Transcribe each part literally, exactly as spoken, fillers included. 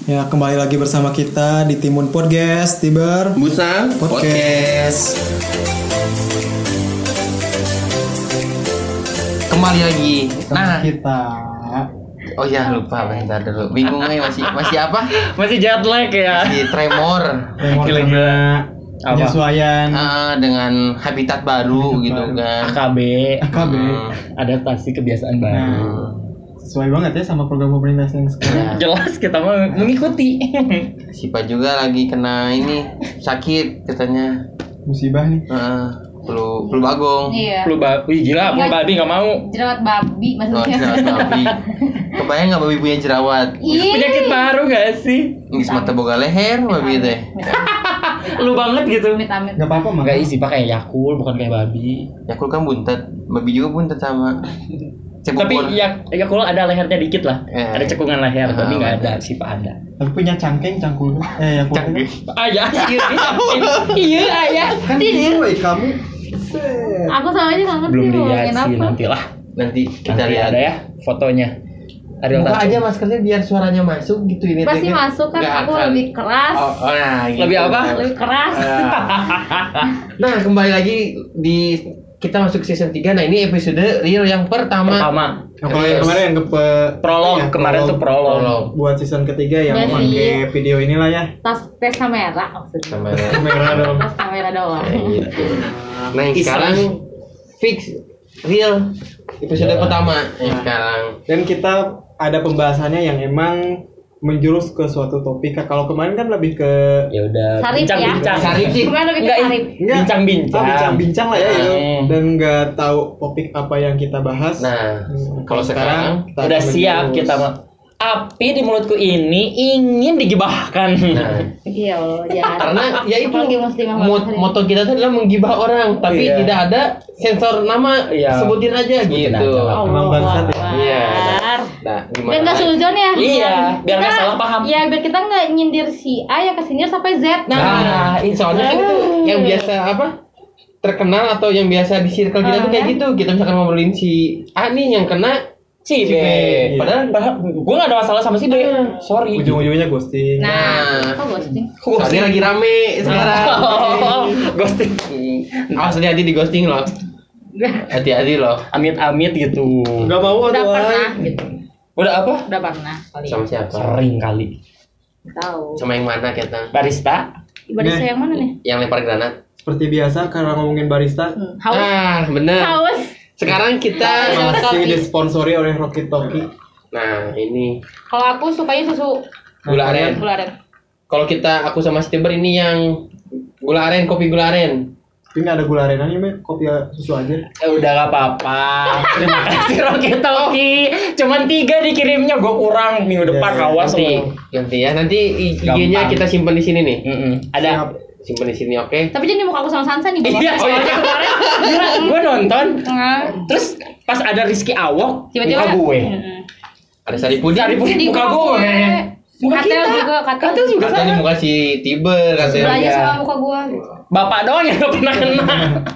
Ya, kembali lagi bersama kita di Timun Podcast, Tiber Busang Podcast. Kembali lagi. Nah, kita. oh ya lupa bentar dulu. Bingung nih masih masih apa? Masih jet lag ya. Masih tremor. Tremor Gila-gila. penyesuaian Ah, dengan habitat baru Habitat gitu baru. kan. A K B, A K B. Hmm. adaptasi kebiasaan baru. Nah, sesuai banget ya sama program pemerintah yang sekarang. Ya. Jelas kita mau mengikuti. Sipa juga lagi kena ini sakit katanya. Musibah nih. Ah, flu flu bagong. Iya. Flu babi, gila, flu babi nggak mau. Jerawat babi Oh, maksudnya. jerawat babi. Kebayang nggak babi punya jerawat? Ih. Penyakit baru gak sih? Nggak mata boga leher babi teh. Lu banget gitu. Amit-amit. Gak apa-apa mah. Gak isi pakai Yakul, bukan kayak babi. Yakul kan buntet, babi juga buntet sama. Cebok Tapi bola. ya Yakul ada lehernya dikit lah. Eh. Ada cekungan leher, Ah, tapi nggak ada. bener. Sipa ada. Tapi punya cangkeng cangkul. Eh, yang Canggih. Ayah, iya ayah. Kan woi kamu. Set. Aku sama aja nggak ngerti Belum mau dilihat ngomongin sih, apa. nanti lah. Nanti kita Nanti lihat. ada ya fotonya. Ariel Buka Tatum. aja maskernya biar suaranya masuk gitu ini. Pasti teh. masuk kan, Nggak aku akan. lebih keras. Oh, oh, nah, gitu. Lebih apa? Lebih keras. Nah, kembali lagi di kita masuk season tiga. Nah, ini episode real yang pertama. Pertama. Nah, kalau yang kemarin yang ke pe- Prolog, ya, kemarin tuh prolog. Prolog. buat season ketiga yang Jadi- pakai video inilah ya. Tas tes kamera maksudnya. Sama Kamera dong. Tas kamera doang. kayak gitu. Nah, yang Iseng. sekarang fix real episode Ya. pertama yang sekarang. Dan kita ada pembahasannya yang emang menjurus ke suatu topik. Kalau kemarin kan lebih ke Ya udah, Sarip ya. bincang-bincang. Sarip sih. Kemarin lebih ke Enggak, sarip. Enggak. bincang-bincang. Ah, bincang-bincang lah ya itu. Hmm. Dan nggak tahu topik apa yang kita bahas. Nah, Hmm, kalau sekarang kita Udah akan siap menjurus. kita mah. Api di mulutku ini ingin digibahkan. nah, Iya Allah, jahat. karena ya itu Apalagi muslimah mot hari ini. moto kita tuh adalah menggibah orang, tapi Iya. tidak ada sensor nama, Iya. sebutin aja Sebutin gitu. aja. Allah Emang bangsat ya? Akbar. Iya. Nah, gimana? Biar nggak suzon ya. Iya, biar nggak Kita- salah paham. Iya, biar kita nggak nyindir si A ya ke sindir sampai Z. Nah, ini soalnya kan itu yang biasa apa? Terkenal atau yang biasa di circle kita tuh kayak Ah. gitu. Kita misalkan ngobrolin si A nih yang kena Si Si B. B. Padahal, padahal gue gak ada masalah sama si B. Sorry. Ujung-ujungnya ghosting. Nah, Nah. kok ghosting? soalnya lagi rame sekarang. Oh, ghosting. Awas hati-hati di ghosting loh. Hati-hati loh. Amit-amit gitu. Gak mau Udah tuh. pernah Ay. gitu. Udah apa? Udah pernah kali. Sama siapa? Sering kali. Tahu. Sama yang mana kita? Barista. Barista Nih. yang mana nih? Yang lempar granat. Seperti biasa karena ngomongin barista Hmm, haus. Ah, bener. Haus. Sekarang kita masih disponsori oleh Rocky Talkie. Nah, ini Kalau aku sukanya susu gula aren. gula aren. Kalau kita aku sama Steber ini yang gula aren, kopi gula aren. Tapi nggak ada gula arenanya, Mek. Kopi susu aja. Eh udah gak apa-apa. Terima kasih Rocky Toki. Cuman tiga dikirimnya, gue kurang minggu depan Ya, kawas Nanti, lo. nanti ya, nanti I G-nya Gampang. kita simpan di sini nih. Mm-mm. Ada. Siap. Simpan di sini, oke? Tapi jadi muka aku sama Sansa nih. Iya, Bang. soalnya kemarin gila, gue nonton. Nah, Terus pas ada Rizky Awok, tiba-tiba muka gue. Mm-mm. Ada Saripudi. Saripudi. Di Muka gue. Muka Katel kita. juga, katel. Katel juga Katanya sama. muka si Tiber katanya. Belajar Iya. sama muka gua. Bapak doang yang gak pernah kena.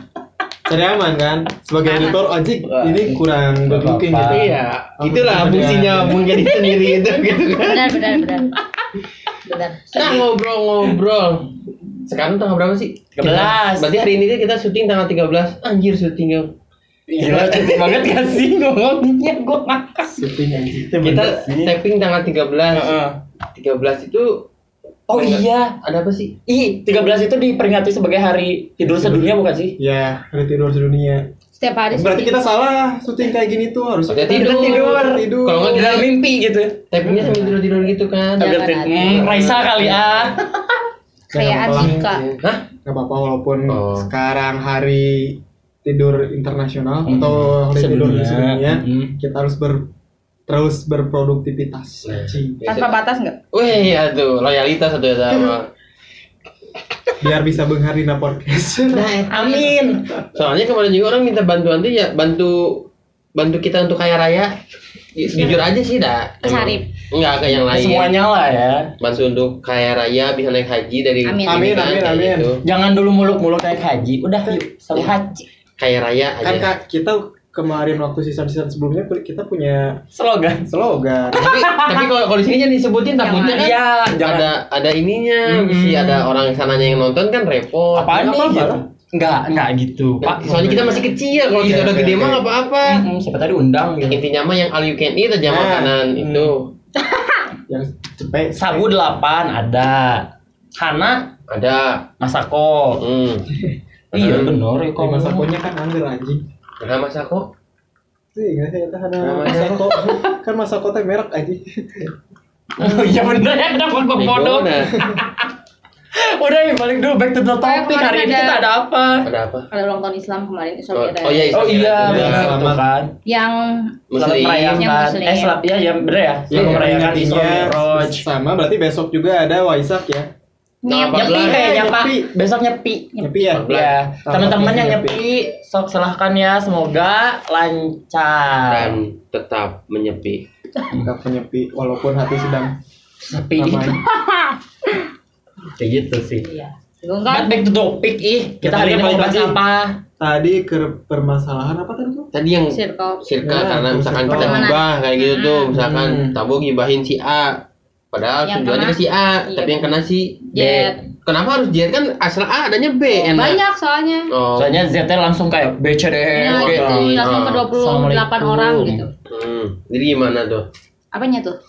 Cari aman kan? Sebagai editor, anjing ini kurang good looking apa-apa. gitu. Iya, itulah fungsinya menjadi sendiri itu gitu kan. Benar, benar, benar. Benar. Nah, ngobrol-ngobrol. Sekarang tanggal berapa sih? tiga belas. Berarti hari ini kita syuting tanggal tiga belas. Anjir syutingnya. Gila, cantik banget gak sih ngomongnya, gue ngakak. Syuting anjing. Kita taping tanggal tiga belas. Heeh. tiga belas itu Oh iya, ada apa sih? ih tiga belas itu diperingati sebagai hari tidur sedunia bukan sih? Ya, hari tidur sedunia. Setiap hari Berarti syuting. kita salah syuting kayak gini tuh harus Pakai kita tidur. tidur. tidur. Kalau nggak Di dalam mimpi gitu. Tapingnya sambil tidur-tidur gitu kan. Sambil Jangan tidur. ada. Hmm, Raisa kali ah. Kayak Jangan apa-apa. Adika. Hah? Gak apa-apa walaupun Oh. sekarang hari tidur internasional Hmm. atau hari tidur Sedunia. sedunia, Hmm. kita harus ber terus berproduktivitas. Nah. Cing. Tanpa batas enggak? Wih, aduh, loyalitas satu sama. Biar bisa benghar di podcast. Amin. Soalnya kemarin juga orang minta bantuan tuh ya bantu bantu kita untuk kaya raya. Ya, jujur aja sih dah. Ke Sarip. Enggak ke yang lain. Semuanya lah ya. Bantu untuk kaya raya bisa naik haji dari Amin. Amin, kan, amin, kayak amin. gitu. Jangan dulu muluk-muluk naik haji. Udah yuk, selalu haji. Kaya raya aja. Kan Kak, kita kemarin waktu season-season sebelumnya kita punya Slogan. slogan. tapi tapi kalau kalau di sini jangan disebutin takutnya kan Iya, jangan. ada ada ininya Mm-mm. mesti ada orang sananya yang nonton kan repot. Apaan nih apa-apa gitu? lah. Enggak, enggak gitu, Pak. Soalnya kita masih kecil, kalau Iya, kita udah oke, gede mah oke. nggak apa-apa. Mm-mm, siapa tadi undang gitu. Intinya mah yang all you can eat aja Nah, makanan hmm. itu. Yang cepet. Sagu delapan ada. Hana Ada. Masako. Hmm. Iya Hmm. bener ya Di kok. Oh. Masakonya kan angger anjing. Ada Masako. Sih, nggak sih, ada Namanya. Masako. Kan Masako teh merek anjing. Oh iya bener ya, kenapa gue Bego bodoh? dah. Udah ya balik dulu back to the topic. Kayak Hari ini kemarin kita ada- ada apa? Ada apa? Ada ulang tahun Islam kemarin Islam Oh, kita. oh iya, Oh iya, Iya, benar itu selamat. kan. Yang Selamat Muslim. merayakan. Yang Muslim. Eh selamat ya, ya bener ya. Selamat Yang merayakan Isra mengingatinya Mi'raj. sama berarti besok juga ada Waisak ya. Nah, Nyep. apa- Nyepi kayaknya Pak. Nyepi. Besok nyepi. Nyepi ya. Ya, teman-teman yang Nyepi. nyepi, sok silahkan ya, semoga lancar. Dan tetap menyepi. Enggak penyepi walaupun hati sedang Sepi. ramai. Kayak gitu sih. Iya. But Enggak. back to topic ih, kita Ya, hari ini tadi mau balik bahas lagi. apa? Tadi ke permasalahan apa tadi tuh? Tadi yang Circle. circle Ya, karena misalkan circle. kita gibah kayak gitu tuh, Hmm. misalkan Hmm. Tabo gibahin si A. Padahal Yang tujuannya kena- ke si A, iya. tapi yang kena si B. Jet. Kenapa harus Jet kan asal A adanya B enak. Banyak soalnya. Oh. Soalnya Z langsung kayak B C D E Nah, F G. gitu. Oh. Langsung ke dua puluh delapan Assalamualaikum. orang gitu. Hmm. Jadi gimana tuh? Apanya tuh?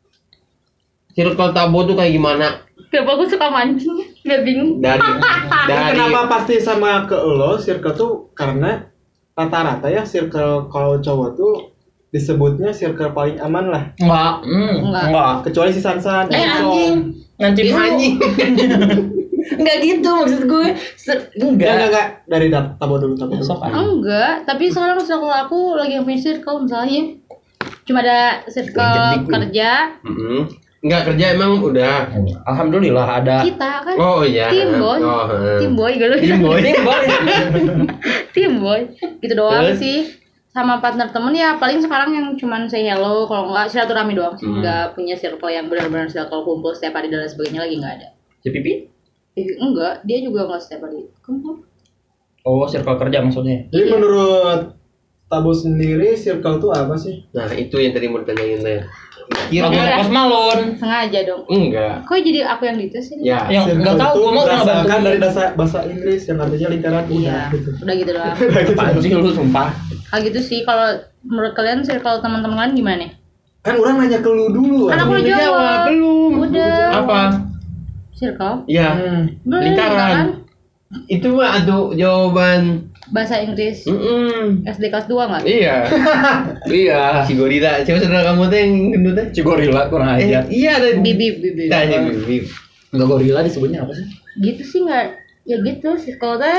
Circle Tabo tuh kayak gimana? Kenapa aku suka mancing? Gak bingung. Dari Ini dari kenapa pasti sama ke lo circle tuh karena rata-rata ya circle kalau cowok tuh disebutnya circle paling aman lah, Enggak, hmm, Enggak. enggak. kecuali si Sansan. Eh Icong. anjing, nanti Ih, dulu. anjing. Enggak gitu maksud gue. Se- Enggak, enggak, enggak. enggak. Dari dap, tabo dulu, tabo dulu. Sok, ah. Enggak, tapi sekarang circle aku lagi yang punya circle misalnya. Cuma ada circle Jadi gue. kerja Mm-mm. Enggak kerja emang udah. Alhamdulillah ada. kita kan. Oh iya. Tim boy. Oh, eh. Tim boy gitu. Tim boy. Ini boleh. Tim boy. Gitu doang Terus? sih. Sama partner temen ya paling sekarang yang cuman say hello, kalau enggak silaturahmi doang sih. Hmm. Enggak punya circle yang benar-benar circle kumpul setiap hari dan lain sebagainya lagi enggak ada. C P P? Eh, enggak, dia juga enggak setiap hari kumpul. Oh, circle kerja maksudnya. Jadi Iya. menurut Tabo sendiri circle tuh apa sih? Nah, itu yang tadi mau ditanyain teh. Kira Enggak. kira Pos Malon. Sengaja dong. Enggak. Kok jadi aku yang dites ini? Ya. Yang Circle enggak tahu itu gua mau enggak berdasarkan bantu. dari bahasa bahasa Inggris yang artinya lingkaran Iya, udah gitu. udah gitu doang. Apaan sih lu sumpah? Hal gitu sih, kalau menurut kalian circle teman-teman kalian gimana nih? Kan orang nanya ke lu dulu. Kan aku anjing. udah jawab. Belum. Udah. Apa? Circle? Ya. Hmm. Belum, Lingkaran. Itu mah aduh jawaban. Bahasa Inggris Mm-mm. S D kelas dua enggak? Iya. Iya. Si gorila. Siapa saudara kamu teh yang gendut teh? Cigorila kurang Eh, ajar. iya ada. Bibi, bibi. Tanya bibi. Enggak gorila disebutnya apa sih? Gitu sih enggak? Ya gitu, circle teh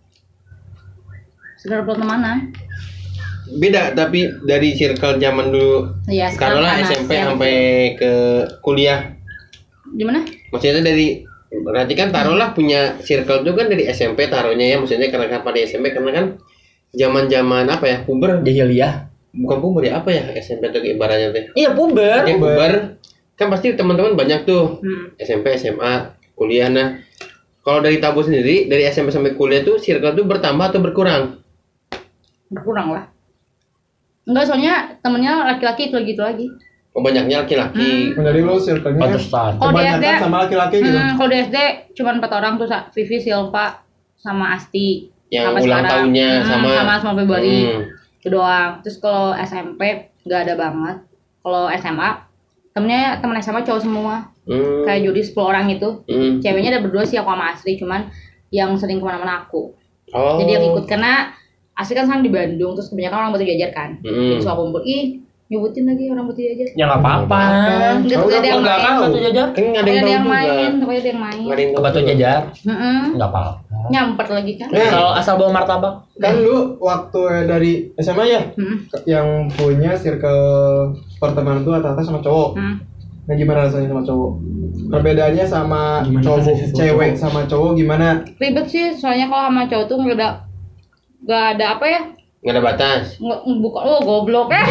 circle pertemanan. Beda tapi dari circle zaman dulu. Iya, Sekarang lah panas, S M P ya. sampai ke kuliah. Gimana? Maksudnya dari berarti kan taruhlah punya circle itu kan dari S M P taruhnya ya, maksudnya karena kan pada S M P karena kan zaman-zaman apa ya, puber, Jahiliyah. bukan puber ya, apa ya S M P itu ibaratnya teh. Iya, puber. Ya puber kan pasti teman-teman banyak tuh. Hmm. S M P, S M A, kuliah. Nah, kalau dari Tabo sendiri dari S M P sampai kuliah tuh circle tuh bertambah atau berkurang? Berkurang lah. Enggak, soalnya temennya laki-laki itu gitu lagi. Oh, banyaknya laki-laki. Dari lu circle-nya Pantesan. Oh, di S D. kebanyakan sama laki-laki gitu. Hmm, kalau di S D cuma empat orang tuh, Sa. Vivi, Silva, sama Asti. Yang Sampai ulang sekarang. tahunnya Hmm, sama sama semua Februari. Hmm. Itu doang. Terus kalau S M P nggak ada banget. Kalau S M A temennya temen S M A cowok semua. Hmm. Kayak Judi sepuluh orang itu. Hmm. Ceweknya ada berdua sih, aku sama Asri, cuman yang sering kemana-mana aku. Oh. Jadi yang ikut karena Asri kan sekarang di Bandung, terus kebanyakan orang Batu Jajar kan. Hmm. Jadi suka kumpul, ih nyebutin lagi orang Batu Jajar. Ya enggak apa-apa. Enggak Oh, tuh ada yang Enggak kan main. Batu Jajar? Kan nggak ada Pokoknya yang ada tahu yang juga. main, pokoknya ada yang main. Nggak ada yang Ke tahu Batu juga. Jajar? Mm-mm. Enggak apa-apa. Nyampet lagi kan. Nah, Asal asal bawa martabak. kan lu waktu dari S M A ya Hmm. yang punya circle pertemanan tuh rata-rata sama cowok. Hmm. Nah, gimana rasanya sama cowok? Perbedaannya sama Gimana cowok, rasanya sama cewek cowok? sama cowok gimana? Ribet sih, soalnya kalau sama cowok tuh nggak ada nggak ada apa ya? Nggak ada batas. Nggak bukan, oh goblok eh.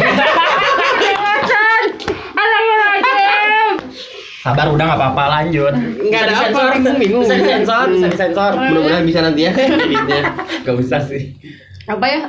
Sabar udah enggak apa-apa lanjut. Nggak ada Bisa apa, disensor. bingung, bingung. Bisa disensor, bisa disensor. Mudah-mudahan bisa nanti ya editnya. Enggak usah sih. Apa ya?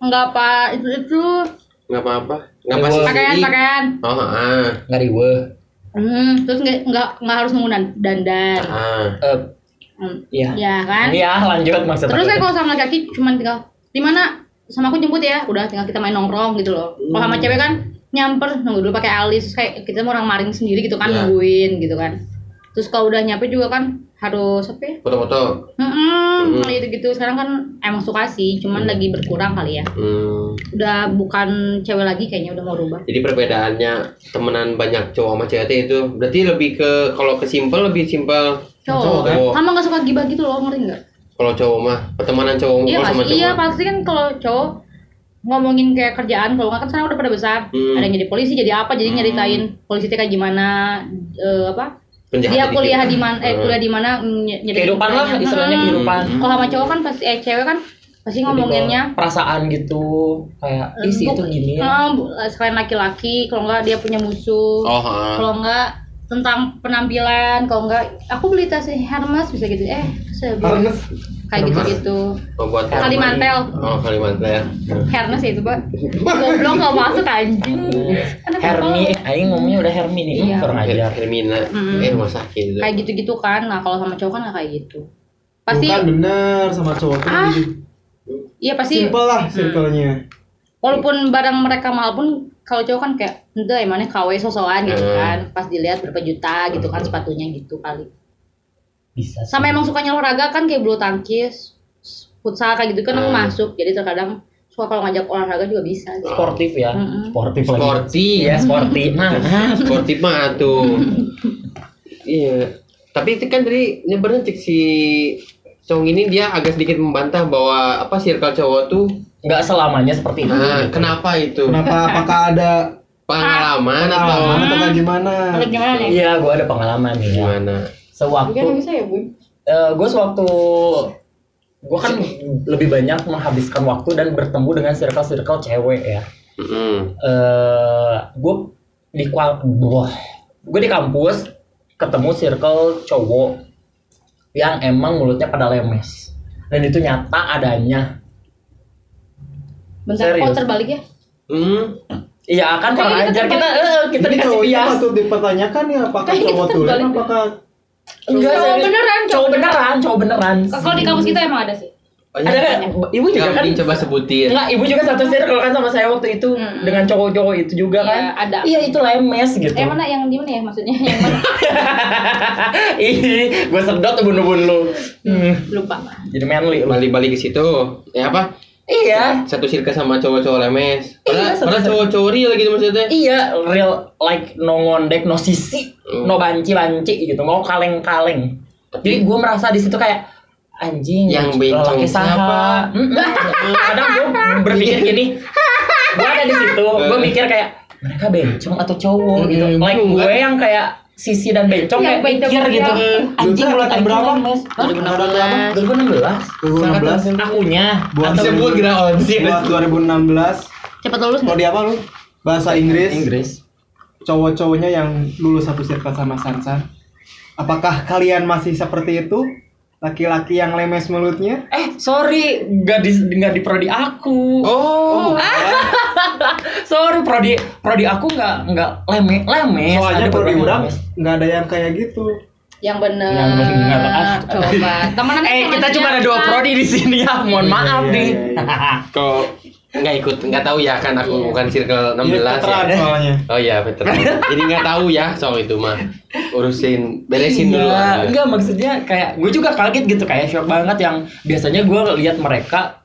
Enggak apa itu itu. Nggak apa-apa. Nggak Riweuh. pasti. Pakaian pakaian. Oh, ah. Nggak riweuh. Hmm, terus nggak nggak nggak harus menggunakan dandan. Ah. Eh, Hmm. iya. Ya kan? Iya, lanjut maksud Terus aku. saya kalau sama laki-laki cuma tinggal di mana sama aku jemput ya, udah tinggal kita main nongkrong gitu loh. Kalau sama cewek kan nyamper nunggu dulu pakai alis, kayak kita mau orang maring sendiri gitu kan, Ya. nungguin gitu kan. Terus kalau udah nyampe juga kan harus apa ya? Foto-foto. Hmm, gitu gitu. Sekarang kan emang suka sih, cuman lagi berkurang kali ya. Hmm. Udah bukan cewek lagi kayaknya, udah mau rubah. Jadi perbedaannya temenan banyak cowok sama cewek itu berarti lebih ke kalau ke simpel lebih simpel. Cowok, Cowok, kan? sama nggak suka gibah gitu loh, ngerti nggak? Kalau cowok mah pertemanan cowok Iya sama pasti, cowok. iya pasti kan kalau cowok ngomongin kayak kerjaan, kalau nggak kan sekarang udah pada besar. Hmm. Ada yang jadi polisi, jadi apa? Jadi nyeritain polisi itu kayak gimana, eh, apa? Penjahat Dia dikit. kuliah di mana? Eh Hmm. kuliah di mana? ny- nyeritain Kehidupan lah, ceritanya. istilahnya Hmm. kehidupan. Kalau sama cowok kan pasti, eh cewek kan pasti Lebih ke ngomonginnya. perasaan gitu, kayak ih sih itu gini ya. Ah, bu- selain laki-laki, kalau nggak dia punya musuh. Oh, ah. Kalau nggak tentang penampilan, kalau nggak aku beli tas Hermes bisa gitu. Eh, saya beli. Harness. Kayak gitu-gitu. Oh, buat Kalimantel. Oh, Kalimantel. Hermes ya itu, Pak. Goblok nggak masuk anjing. Anak Hermi, apa? aing ngomongnya udah Hermi nih, Iya. kurang ajar. Hermina. Mm. Eh, rumah sakit itu. Kayak gitu-gitu kan. Nah, kalau sama cowok kan nggak kayak gitu. Pasti Bukan bener sama cowok tuh Ah. gitu. iya pasti Simple lah circle-nya. walaupun barang mereka mahal pun kalau cowok kan kayak ente emangnya K W sosokan gitu Hmm. kan. Pas dilihat berapa juta gitu kan sepatunya gitu kali. Bisa. Sama emang sukanya olahraga kan kayak bulu tangkis, futsal kayak gitu kan aku Hmm. masuk. Jadi terkadang suka kalau ngajak olahraga juga bisa. Gitu. sportif ya. Mm-mm. Sportif lagi. Sporty. Iya, sportif. Nah, Sporty mah tuh. Iya. Tapi itu kan tadi nyebarnya cek si Song ini dia agak sedikit membantah bahwa apa circle cowok tuh. nggak selamanya seperti itu. Nah, kenapa itu? Kenapa? Apakah ada Pengalaman atau pengalaman atau kayak gimana? Kalau gimana nih? Iya, gue ada pengalaman nih. Ya. gimana? Sewaktu Mungkin bisa ya, Bu. gue sewaktu gue kan lebih banyak menghabiskan waktu dan bertemu dengan circle-circle cewek ya. Mm-mm. Eh, gue di gue di kampus ketemu circle cowok yang emang mulutnya pada lemes dan itu nyata adanya. Bentar, Serius? kok terbalik ya? Hmm. Iya kan kurang Kayaknya ajar kita kita eh, kita Jadi dikasih cowoknya bias. patut dipertanyakan ya apakah Kayaknya cowok kita tulen terbalik. apakah Enggak, Cowok serius. beneran, cowok cowok beneran, cowok beneran. Kalau di kampus kita emang ada sih. Banyak. Ada kan? Ibu juga Nggak, kan? mending coba sebutin. Enggak, ibu juga satu circle kan sama saya waktu itu Hmm. dengan cowok-cowok itu juga Iya, kan? ada. Iya, itu lemes gitu. Eh mana yang di mana ya maksudnya? Yang mana? Ih, gue sedot ubun-ubun lu. Hmm, Lupa. jadi manly lu. Balik-balik ke situ. Ya apa? Iya, Satu circle sama cowok-cowok lemes. Iya, Padahal satu padahal circle. cowok-cowok real gitu maksudnya. iya, real like no ngondek, no sisi, Hmm. no banci-banci gitu, mau kaleng-kaleng. Jadi gue merasa di situ kayak anjing Yang bencong lelaki saha. siapa? Mm-mm. Kadang gue berpikir gini, gue ada di situ, gue mikir kayak mereka bencong atau cowok gitu. Mm, Like bingung, gue kan? yang kayak sisi dan bencong Yang kayak bencong mikir gitu. yang- Anjing Lu mulut angkatan aing berapa? lemes. dua ribu enam belas. dua ribu enam belas dua ribu enam belas akunya Buat atau Sebut graon sih. buat dua ribu enam belas Cepat lulus mau nggak? di apa lu? Bahasa Inggris. Inggris. Cowok-cowoknya yang lulus satu circle sama Sansan. Apakah kalian masih seperti itu? Laki-laki yang lemes mulutnya? Eh, sorry, nggak di nggak di prodi aku. Oh. Sorry, prodi prodi aku nggak nggak leme lemes. Soalnya Ada prodi beberapa orang lemes. nggak ada yang kayak gitu. Yang bener. Yang bener. Ah. Coba. Temenan Eh, kita cuma ada dua prodi di sini ya. Mohon Iya, maaf iya, nih. iya, Kok nggak ikut, nggak tahu ya kan aku Iya. bukan circle enam Ini belas veteran ya. soalnya. Oh iya veteran. Jadi nggak tahu ya soal itu mah. Urusin, beresin dulu. Enggak, aja. enggak maksudnya kayak gue juga kaget gitu kayak shock banget yang biasanya gue lihat mereka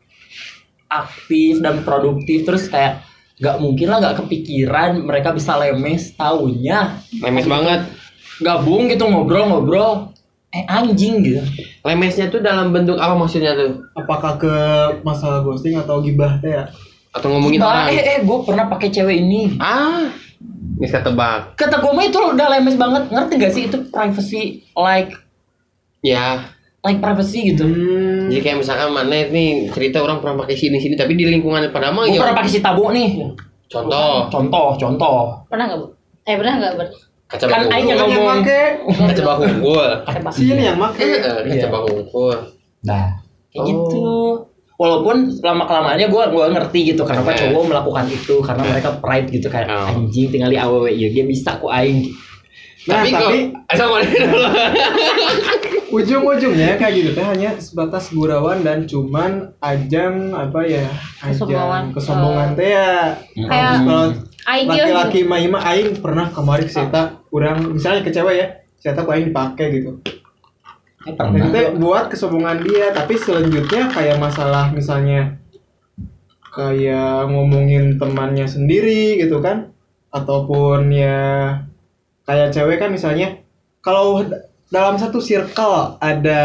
aktif dan produktif terus kayak nggak mungkin lah nggak kepikiran mereka bisa lemes taunya Lemes banget. gabung gitu ngobrol-ngobrol eh anjing gitu. Lemesnya tuh dalam bentuk apa maksudnya tuh? Apakah ke masalah ghosting atau gibah teh ya? Atau ngomongin Bah, orang? eh eh gue pernah pakai cewek ini. Ah, bisa tebak. Kata gue mah itu udah lemes banget, ngerti gak sih itu privacy like Ya, like privacy gitu. Hmm. jadi kayak misalkan mana nih cerita orang pernah pakai sini sini, tapi di lingkungan pada mah Gue ya. pernah pakai si tabu nih. Contoh, Contoh, contoh. Pernah nggak, Bu? Eh, pernah nggak, Ber? kaca Kan bahu. aing yang Yang ngomong. make Kaca bahu unggul. si ini yang make. Eh, kaca Iya. bahu unggul. Nah, kayak Oh. gitu. walaupun lama kelamaannya gue gue ngerti gitu kenapa Okay. cowok melakukan itu karena Okay. mereka pride gitu kayak Oh. anjing tinggal di awewe ya dia bisa ku aing. Nah, tapi, tapi kok sama dulu. ujung-ujungnya kayak gitu teh hanya sebatas gurauan dan cuman ajang apa ya Kesombongan. ajang kesombongan teh ya. Kayak Kalau aing kieu laki-laki mah ieu mah aing pernah kemarin ke Seta urang misalnya ke cewek ya Seta ku aing dipake gitu. Eh, Dan pernah. itu buat kesombongan dia tapi selanjutnya kayak masalah misalnya kayak ngomongin temannya sendiri gitu kan ataupun ya kayak cewek kan misalnya kalau d- dalam satu circle ada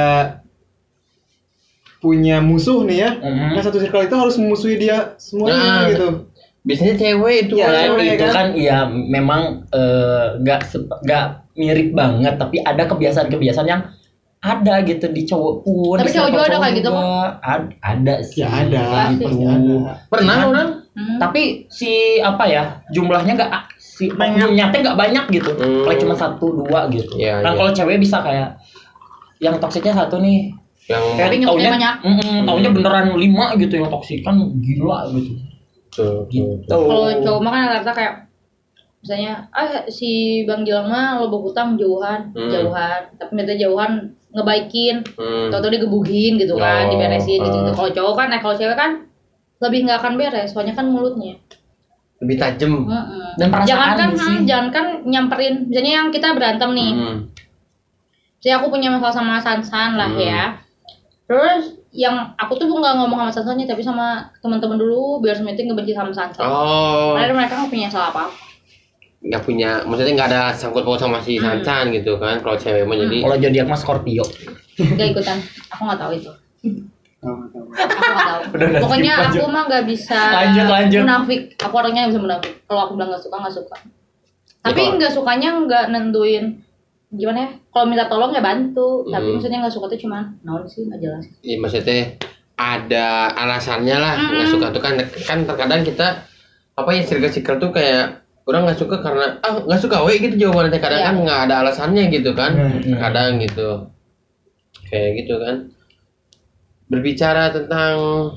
punya musuh nih ya Mhm. nah satu circle itu harus memusuhi dia semuanya Nah, gitu Biasanya cewek itu Iya kan. kan, cewek, itu kan? kan iya memang eh, nggak sep- nggak mirip banget tapi ada kebiasaan-kebiasaan yang ada gitu di cowok pun. Tapi di cowok juga ada cowok kayak gitu, juga. Ad- ada sih. ya ada gitu. pasti ada Pernah Kan? orang? Hmm. Tapi si apa ya jumlahnya nggak si oknumnya teh nggak banyak gitu. Hmm. Paling cuma satu dua gitu. Iya, Kan iya. kalau cewek bisa kayak yang toksiknya satu nih. Yang Kayak Tapi nyokapnya taunya banyak. mm-mm, taunya beneran lima gitu yang toksik kan gila gitu. tuh, Gitu. Kalau cowok mah kan rata kayak misalnya ah si Bang Gilang mah lo bawa utang jauhan, Hmm. jauhan. Tapi minta jauhan ngebaikin, Hmm. tau-tau digebukin gitu kan, Oh, diberesin gitu. ah. Kalau cowok kan, eh kalau cewek kan lebih nggak akan beres, soalnya kan mulutnya. Lebih tajam. Mm-mm. Dan perasaan jangan kan, sih. hmm, jangan kan nyamperin. Misalnya yang kita berantem nih, Hmm. jadi aku punya masalah sama Sansan lah Hmm. ya. Terus yang aku tuh nggak ngomong sama Sansannya, tapi sama teman-teman dulu biar sementing ngebenci sama Sansan. Oh, Padahal mereka nggak punya salah apa. nggak punya, maksudnya nggak ada sangkut paut sama si Hmm. Sansan gitu kan? Kalau cewek mah jadi. Kalau zodiak mah Scorpio. Nggak ikutan. Aku nggak tahu itu. Tahu, tahu. Aku nggak tahu. Udah, udah, Pokoknya skip, lanjut. aku mah nggak bisa Lanjut, lanjut. munafik. Aku orangnya nggak bisa munafik. Kalau aku bilang nggak suka nggak suka. Tapi kalau- nggak sukanya nggak nentuin gimana ya. Kalau minta tolong ya bantu. Tapi Hmm. maksudnya nggak suka tuh cuma naon sih nggak jelas. Iya, maksudnya ada alasannya lah Mm-mm. nggak suka tuh kan kan terkadang kita apa ya circle-circle tuh kayak orang nggak suka karena ah nggak suka we gitu jawabannya kadang Iya. kan nggak ada alasannya gitu kan Hmm. kadang gitu kayak gitu kan berbicara tentang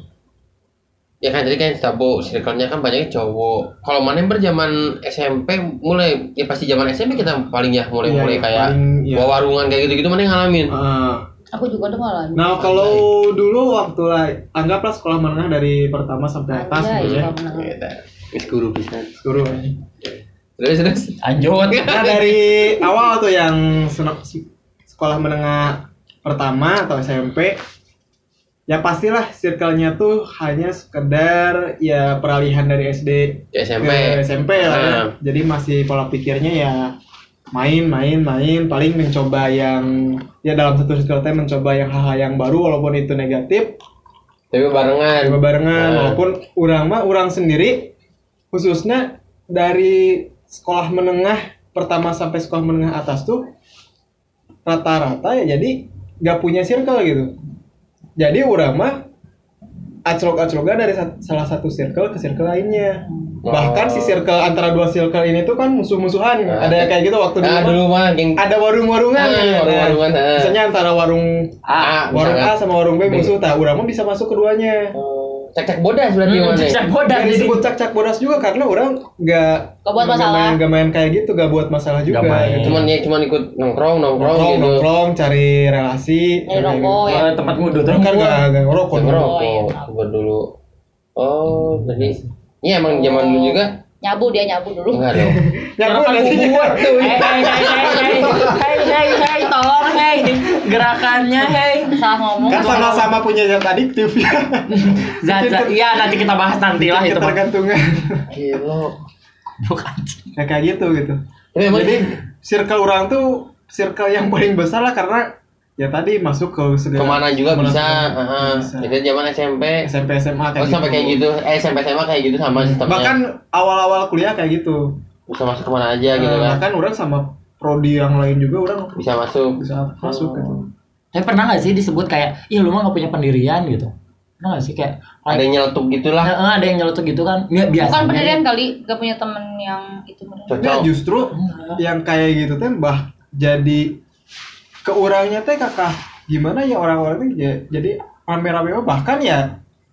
ya kan tadi kan tabu circle-nya kan banyaknya cowok kalau mana yang berjaman S M P mulai ya pasti zaman S M P kita paling ya mulai Iya, mulai iya, kayak paling, iya. bawa warungan kayak gitu-gitu mana yang ngalamin Ah, Aku juga tuh ngalamin. nah kalau dulu waktu lah anggaplah sekolah menengah dari pertama sampai atas Anjay, gitu ya suka menang. Gitu. Wis guru pisan. guru Terus terus. Lanjut. nah dari awal tuh yang seno- sekolah menengah pertama atau S M P ya pastilah circle-nya tuh hanya sekedar ya peralihan dari S D Ke S M P. ke S M P lah ya. Nah. Jadi masih pola pikirnya ya main main main paling mencoba yang ya dalam satu circle teh mencoba yang hal-hal yang baru walaupun itu negatif Tapi barengan. coba barengan Nah. walaupun urang mah urang sendiri khususnya dari sekolah menengah pertama sampai sekolah menengah atas tuh rata-rata ya jadi nggak punya circle gitu jadi urang mah aclok-acloknya dari sat- salah satu circle ke circle lainnya Oh. bahkan si circle antara dua circle ini tuh kan musuh-musuhan Nah, ada kayak gitu waktu Nah, dulu dulu mah geng ada warung-warungan Ah, ya. warung-warungan, Nah, ah. misalnya antara warung A, warung A misalkan. sama warung B musuh tak urang mah bisa masuk keduanya Oh, cek-cek bodas berarti Hmm, mana? cek bodas dan jadi. disebut cak-cak bodas juga karena orang nggak Gak buat nggak masalah. main, nggak main kayak gitu nggak buat masalah juga Nggak main. gitu. Cuman ya cuman ikut nongkrong nongkrong, nongkrong gitu. nongkrong cari relasi Nyari rokok ya. Eh, tempat ngudut kan nggak nggak ngerokok Cek dulu. ngerokok Oh, iya. buat dulu. Oh, jadi ini emang zaman dulu juga Nyabu dia nyabu dulu. enggak dong. nyabu Gerakan nanti bubur. Hei, hei, hei, hei, hei, hei, hei, tolong, hei. Gerakannya, hei. Salah ngomong. kan sama-sama punya zat adiktif ya Zat, zat, iya nanti kita bahas nanti lah itu. Bang. ketergantungan Gila. Bukan. ya kayak gitu gitu Tapi emang jadi circle orang tuh circle yang paling besar lah karena ya tadi masuk ke segala kemana juga kemana bisa. juga Heeh. bisa. Itu zaman S M P. S M P S M A Oh, kayak sampai kayak gitu. Eh, S M P S M A kayak gitu sama sistemnya. bahkan awal-awal kuliah kayak gitu bisa masuk kemana aja gitu Eh, kan. bahkan orang sama prodi yang lain juga orang Bisa masuk. bisa masuk gitu Tapi pernah nggak sih disebut kayak, ih lu mah nggak punya pendirian gitu? Pernah nggak sih kayak, Ada yang nyeletuk gitulah. Eh, eh, ada yang nyelotok gitu kan? Ya, biasanya. Bukan pendirian kali, gak punya temen yang itu bener. Cocok. Nggak, justru Enggak. yang kayak gitu teh bah jadi ke orangnya teh kakak gimana ya orang-orang teh ya, jadi rame-rame mah bahkan ya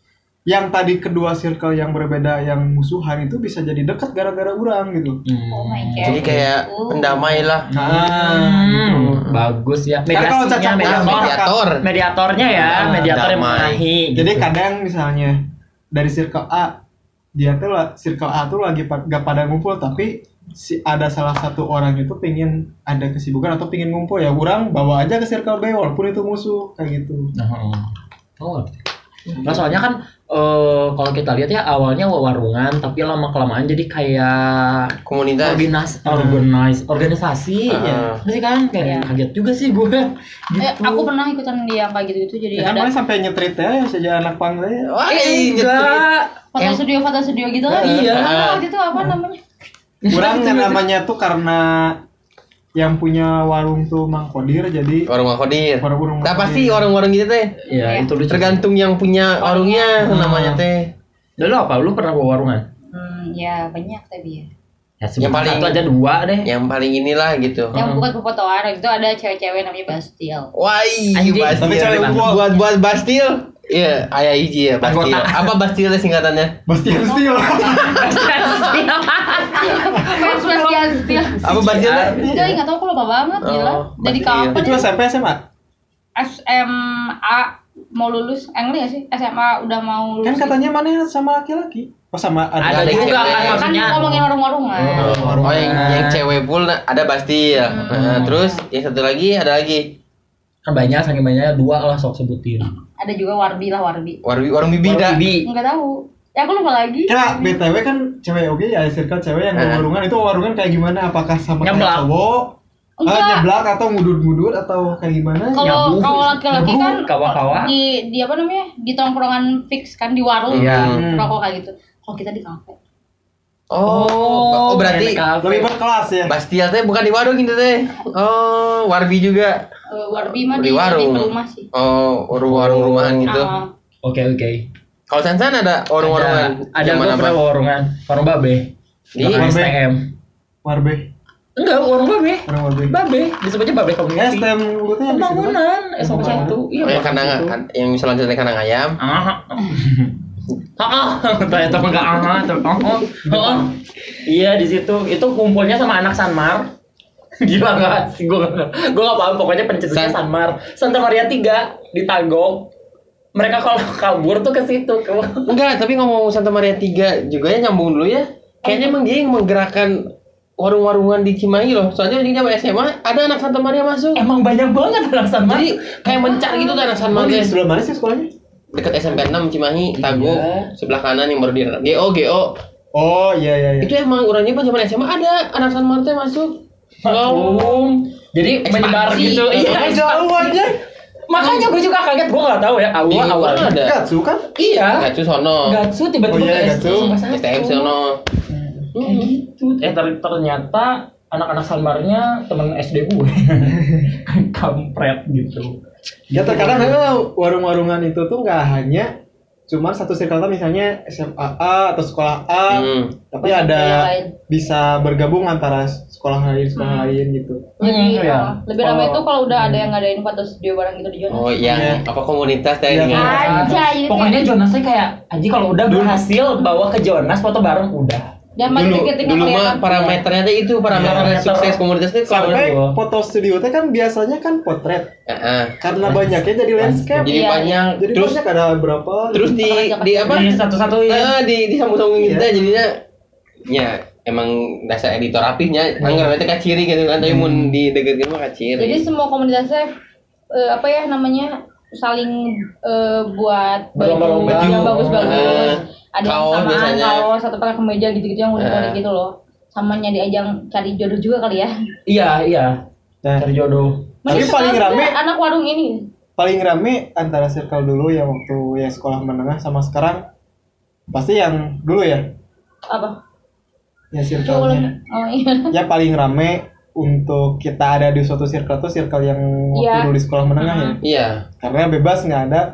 yang tadi kedua circle yang berbeda yang musuhan itu bisa jadi dekat gara-gara urang gitu. Oh my god. Jadi kayak Oh. pendamai lah. Nah, gitu. Hmm, bagus ya. Karena kalau Mediasinya, cacak mediator. mediator. Mediatornya ya, Nah, mediator yang damai. mengahi. Jadi gitu. kadang misalnya dari circle A, dia tuh la- circle A tuh lagi pa- gak pada ngumpul tapi si ada salah satu orang itu pengen ada kesibukan atau pengen ngumpul ya orang bawa aja ke circle B walaupun itu musuh kayak gitu. Nah, oh. Nah, soalnya kan eh, kalau kita lihat ya awalnya warungan tapi lama kelamaan jadi kayak Komunitas. organis organis organisasi Ah. ya. Berarti kan kayak Iya. kaget juga sih gue. Gitu. Eh, aku pernah ikutan di yang kayak gitu-gitu jadi Ya kan ada mana sampai nyetrit ya sejak anak pang ya. Wah, Eh, nyetrit. enggak. foto studio foto studio gitu kan. Iya. Ah, waktu itu apa namanya? Kurang namanya tuh karena yang punya warung tuh Mang Kodir jadi Warung Makodir. warung-warung. Nah Mang pasti Kodir. warung-warung gitu teh. Ya, itu lucu. Tergantung yang punya warungnya Hmm. namanya teh. Dan lu apa? Lu pernah bawa warungan? Hmm, ya banyak tapi ya. Ya, sebut Yang paling- satu aja dua deh. Yang paling inilah gitu. Yang Hmm. bukan pefotoan itu ada cewek-cewek namanya Bastil. Wah, Anjing. Bastil. Tapi cewek unggul. buat buat Bastil. Iya, ayah hiji ya Bastil. Anggota. Apa Bastil singkatannya? Bastian Steel. Fans Bastian Steel. Apa Bastil? Itu nggak tahu aku lupa banget Oh, gila. Dari Bastil. kapan Itu ya? S M P S M A. S M A mau lulus, eh enggak ya sih? S M A udah mau lulus. Kan katanya mana sama laki-laki. Oh sama Ada Ada juga cewek. kan kan maksudnya. ngomongin warung-warungan. Oh. Oh, yang yang cewek full ada Bastil. Nah, terus yang satu lagi ada lagi. Kan banyak, saking banyaknya dua lah sok sebutin. Ada juga Warbi lah Warbi. Warung warung bibi dah. Bibi. Enggak tahu. Ya aku lupa lagi. Ya, B T W kan cewek oke ya, circle cewek yang Eh. warungan itu warungan kayak gimana? Apakah sama kayak Nyeblak. cowok? Ah, Enggak. nyeblak atau ngudut-ngudut atau kayak gimana? Kalau Nyabu. kalau laki-laki Nyabu, kan kawa-kawa. di di apa namanya? Di tongkrongan fix kan di warung. Iya. Rokok kayak gitu. Kalau kita di kafe. Oh, oh berarti main kafe. Lebih berkelas ya. Bastil teh bukan di warung gitu teh. Oh, Warbi juga. Eh, Warbi mah Di di, warung. di rumah sih. Oh, warung-warung rumahan gitu. Ah, Oke oke. Kalau Sansan ada warung-warungan. Ada, ada Zaman gue apa? pernah warungan. Warung babe. Di Di S T M. Warbe, Enggak, warung babe. warung warbe. Babe, disebutnya babe Ya, S community. T M itu yang di situ kan? Pembangunan S M P satu. Iya, Oh, yang kandang gitu. yang misalnya cerita kandang ayam. Ah. Ah, ternyata mah enggak ah, tuh. Oh. Iya, di situ itu kumpulnya sama anak Sanmar. Gila enggak sih gua enggak. Gua enggak paham pokoknya pencetusnya San- Sanmar. Santa Maria tiga di Tagog. Mereka kalau kabur tuh ke situ. Ke- Enggak, tapi ngomong Santa Maria tiga juga ya nyambung dulu ya. Kayaknya emang dia yang menggerakkan warung-warungan di Cimahi loh. Soalnya di zaman S M A ada anak Santa Maria masuk. Emang banyak banget anak Sanmar. Jadi kayak mencar gitu tuh anak Santa Emang di Maria. sebelah mana sih sekolahnya? Dekat S M P enam Cimahi, Tagog, Iya. sebelah kanan yang baru di G O G O. Oh iya iya iya. Itu emang orangnya pas zaman S M A ada anak Santa Maria masuk. Belum. Jadi Ekspansi. menyebar gitu. Iya, Jauh aja. makanya gue juga kaget, gue nggak tahu ya Di awal awal. mana ada? Gatsu kan? Iya. Gatsu sono. Gatsu tiba-tiba Oh iya, ke Gatsu. S T M sono. Kayak gitu. Eh ter- ternyata anak-anak Sanmarnya teman S D gue. Kampret gitu. Ya terkadang memang warung-warungan itu tuh nggak hanya cuman satu circle misalnya S M A A atau sekolah A, Hmm. tapi Yang ada lain. bisa bergabung antara sekolah lain sekolah Hmm. lain gitu. Lebih, Hmm, iya. ah, lebih ramai Kalau- itu kalau udah ada yang ngadain foto studio bareng gitu di Jonas. Oh, yang Iya. apa komunitas tadi Iya. kan? Aja gitu. Pokoknya Jonasnya kayak anjing kalau udah berhasil bawa ke Jonas foto bareng udah. Dan Dulu, marketingnya dulu mah kelihatan. parameternya teh itu parameter Parameter. sukses komunitas itu kalau Sampai Kalau- foto studio teh kan biasanya kan potret. Heeh. Karena banyaknya jadi landscape. Jadi Iya, panjang Jadi terus banyak ada berapa? terus di di apa? Di satu-satu Eh, ya. di di sambung-sambungin Iya. kita jadinya ya emang dasar editor rapihnya anggar nanti kaciri gitu kan tapi mun di deketin mah kaciri. Jadi semua komunitasnya eh, apa ya namanya saling eh, buat Berlomba-lomba. baju yang Baju. bagus-bagus. Eh, Ada yang kaos samaan biasanya. kaos satu pakai kemeja gitu-gitu yang unik-unik Eh. gitu loh. Samanya diajang cari jodoh juga kali ya. Iya, iya. Nah, Cari jodoh. Tapi Mending paling sekarang rame- tuh anak warung ini. paling rame antara circle dulu yang waktu ya sekolah menengah sama sekarang pasti yang dulu ya, Apa? ya Coba circle-nya. Oh iya. Ya paling rame untuk kita ada di suatu circle tuh circle yang waktu Iya. dulu di sekolah menengah ya. Iya. Karena bebas nggak ada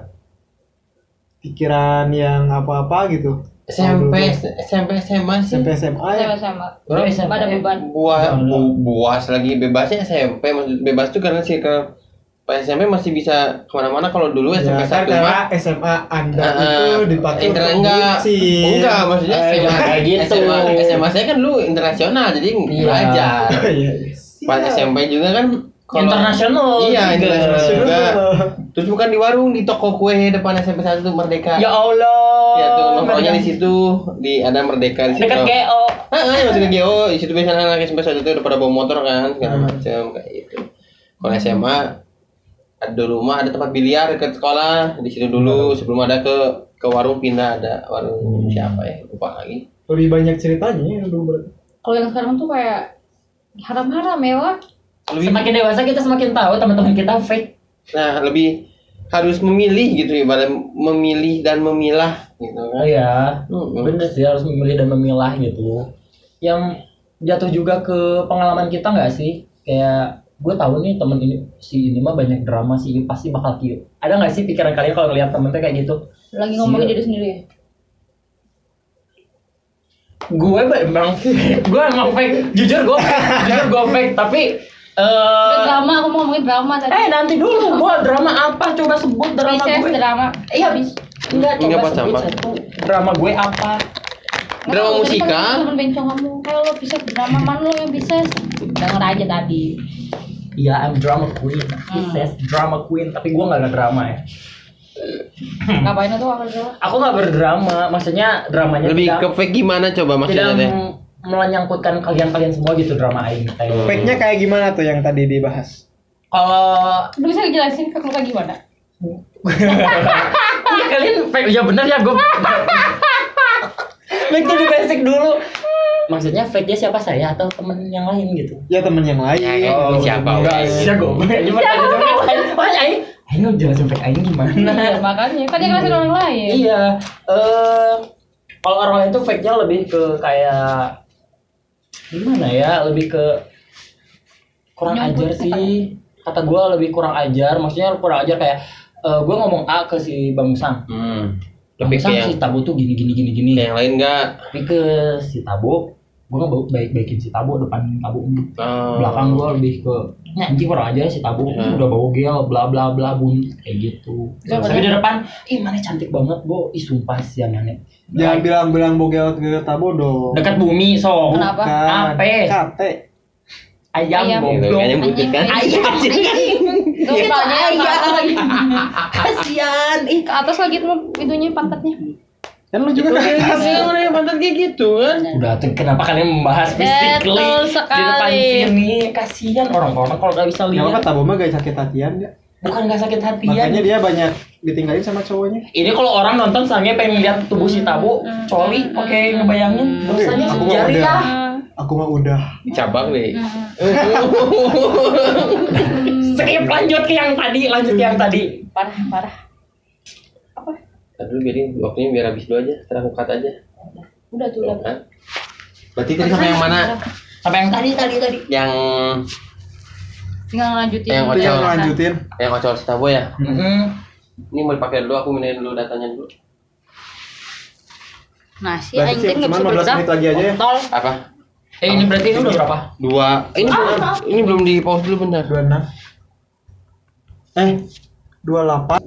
pikiran yang apa-apa gitu. S M P S M P S M A S sih. M P S M A ya. Sama-sama. Orang S M P. Ada beban. Buah bu, buas lagi bebasnya S M P maksud bebas tuh karena circle Pas S M P masih bisa kemana-mana, kalau dulu S M P Ya, kan satu karena mah S M A Anda Uh, itu dipakai internet untuk enggak, bucin. enggak maksudnya Eh, S M A, jangan kayak gitu. S M A, S M A saya kan dulu internasional jadi Iya. belajar. Oh, iya, iya. Pas S M P juga kan kalau- Internasional. Iya, juga. internasional juga. Terus bukan di warung, di toko kue depan S M P satu Merdeka. Ya Allah. Ya tuh nongkrongnya di situ, di ada Merdeka di situ. Dekat G O. Heeh, masuk ke G O, di situ biasanya anak S M P satu itu udah pada bawa motor kan, segala macam kayak gitu. Kalau S M A ada rumah, ada tempat biliar dekat sekolah, di situ dulu sebelum ada ke ke warung pindah ada warung siapa ya, lupa lagi. Lebih banyak ceritanya ya dulu berarti. Kalau yang sekarang tuh kayak haram-haram ya, Wak. Lebih, Semakin dewasa kita semakin tahu teman-teman kita fake. nah lebih harus memilih gitu ibarat memilih dan memilah gitu Oh kan. ya, Mm-mm. bener sih harus memilih dan memilah gitu. Yang jatuh juga ke pengalaman kita nggak sih? Kayak gue tahu nih temen ini si ini mah banyak drama sih, pasti bakal cute. Ada nggak sih pikiran kalian kalau ngeliat temen tuh kayak gitu? Lagi ngomongin Sial. diri sendiri ya. Gue emang gue emang fake. Jujur gue fake. Jujur gue fake. Tapi Udah eh drama, aku mau ngomongin drama tadi. eh nanti dulu gue drama apa? Coba sebut drama Princess gue. drama. Iya bis. Enggak coba Enggak, Pak, sebut sama. satu. Drama gue apa? Drama Tadi musika? kan temen bencong kamu, kalau lo bisa drama mana lo yang bisa? Denger aja tadi. Iya, I'm drama queen. He says drama queen, tapi gue nggak ada drama ya. Ngapain itu apa drama? Aku nggak berdrama, maksudnya dramanya Lebih tidak, ke fake gimana coba maksudnya tidak teh? m- menyangkutkan kalian-kalian semua gitu drama aing teh. Fake-nya kayak gimana tuh yang tadi dibahas? Kalau Lu bisa jelasin ke kayak gimana? ya, kalian fake ya bener ya gue. Fake tuh di basic dulu. Maksudnya fake-nya siapa, saya atau temen yang lain gitu? Ya temen yang lain. Ya, Oh, siapa, enggak, wes. ya. Ya gue. Gimana aja makanya aing aing nggak jelasin fake aing gimana? Iya, makanya kan dia ngerasain orang lain. Iya, eh kalau orang lain tuh fake-nya lebih ke kayak gimana ya, lebih ke kurang Nyangkut ajar sih. Kata gue lebih kurang ajar, maksudnya kurang ajar kayak eh gue ngomong A ke si Bang Musang. Hmm. Bang Lebih ke Musang yang, si Tabo tuh gini gini gini gini. ke yang lain enggak? Tapi ke si Tabo, gue nggak baik-baikin si Tabo, depan Tabo Oh. belakang gue lebih ke "Nya, anjing kurang aja si Tabo Hmm. udah bau gel bla bla bla bun kayak gitu." Ya, Tapi bener. di depan, ih mana cantik banget bo, ih sumpah sih aneh. Jangan bilang-bilang bogel ke Tabo dong. Dekat bumi so. Kenapa? Bukan. Ape. Kate. Ayam, Ayam. goblok. Gitu, kayaknya butuh kan? Ayam. Tuh kepalanya ke atas lagi. Kasian. Ih, Ke atas lagi tuh itunya pantatnya. Kan lu juga ke atas. Iya, mana yang pantat kayak gitu kan? udah tuh kenapa kalian membahas physically Betul di sekali. depan sini? Kasian orang-orang kalau nggak bisa Ya apa lihat. Tabo mah gak sakit hatian ya. Bukan nggak sakit hati Makanya ya. dia banyak ditinggalin sama cowoknya. Ini kalau orang nonton sange pengen lihat tubuh si Tabo, coli, oke ngebayangin dosanya Aku mah sejari udah. ya. Aku mah udah. Cabang deh. Skip lanjut ke yang tadi, lanjut ke yang tadi. Parah, parah. Aduh, biarin waktunya biar habis dulu aja, setelah aku cut aja. Udah tuh, Tuh, udah. kan? Berarti tadi sampai yang mana? Sampai yang tadi tadi tadi. Yang Tinggal lanjutin. Yang Itu yang Ocol. lanjutin. yang Ocol Stabo ya? Mm-hmm. Ini mau dipakai dulu, aku mindahin dulu datanya dulu. Nah, si Berarti anjing nggak cuma bisa lima belas berenang. menit lagi aja ya. Kontol. Apa? Eh ini berarti ini udah berapa? Dua. Ini belum, ini belum di pause dulu bentar. dua puluh enam. Eh, dua puluh delapan.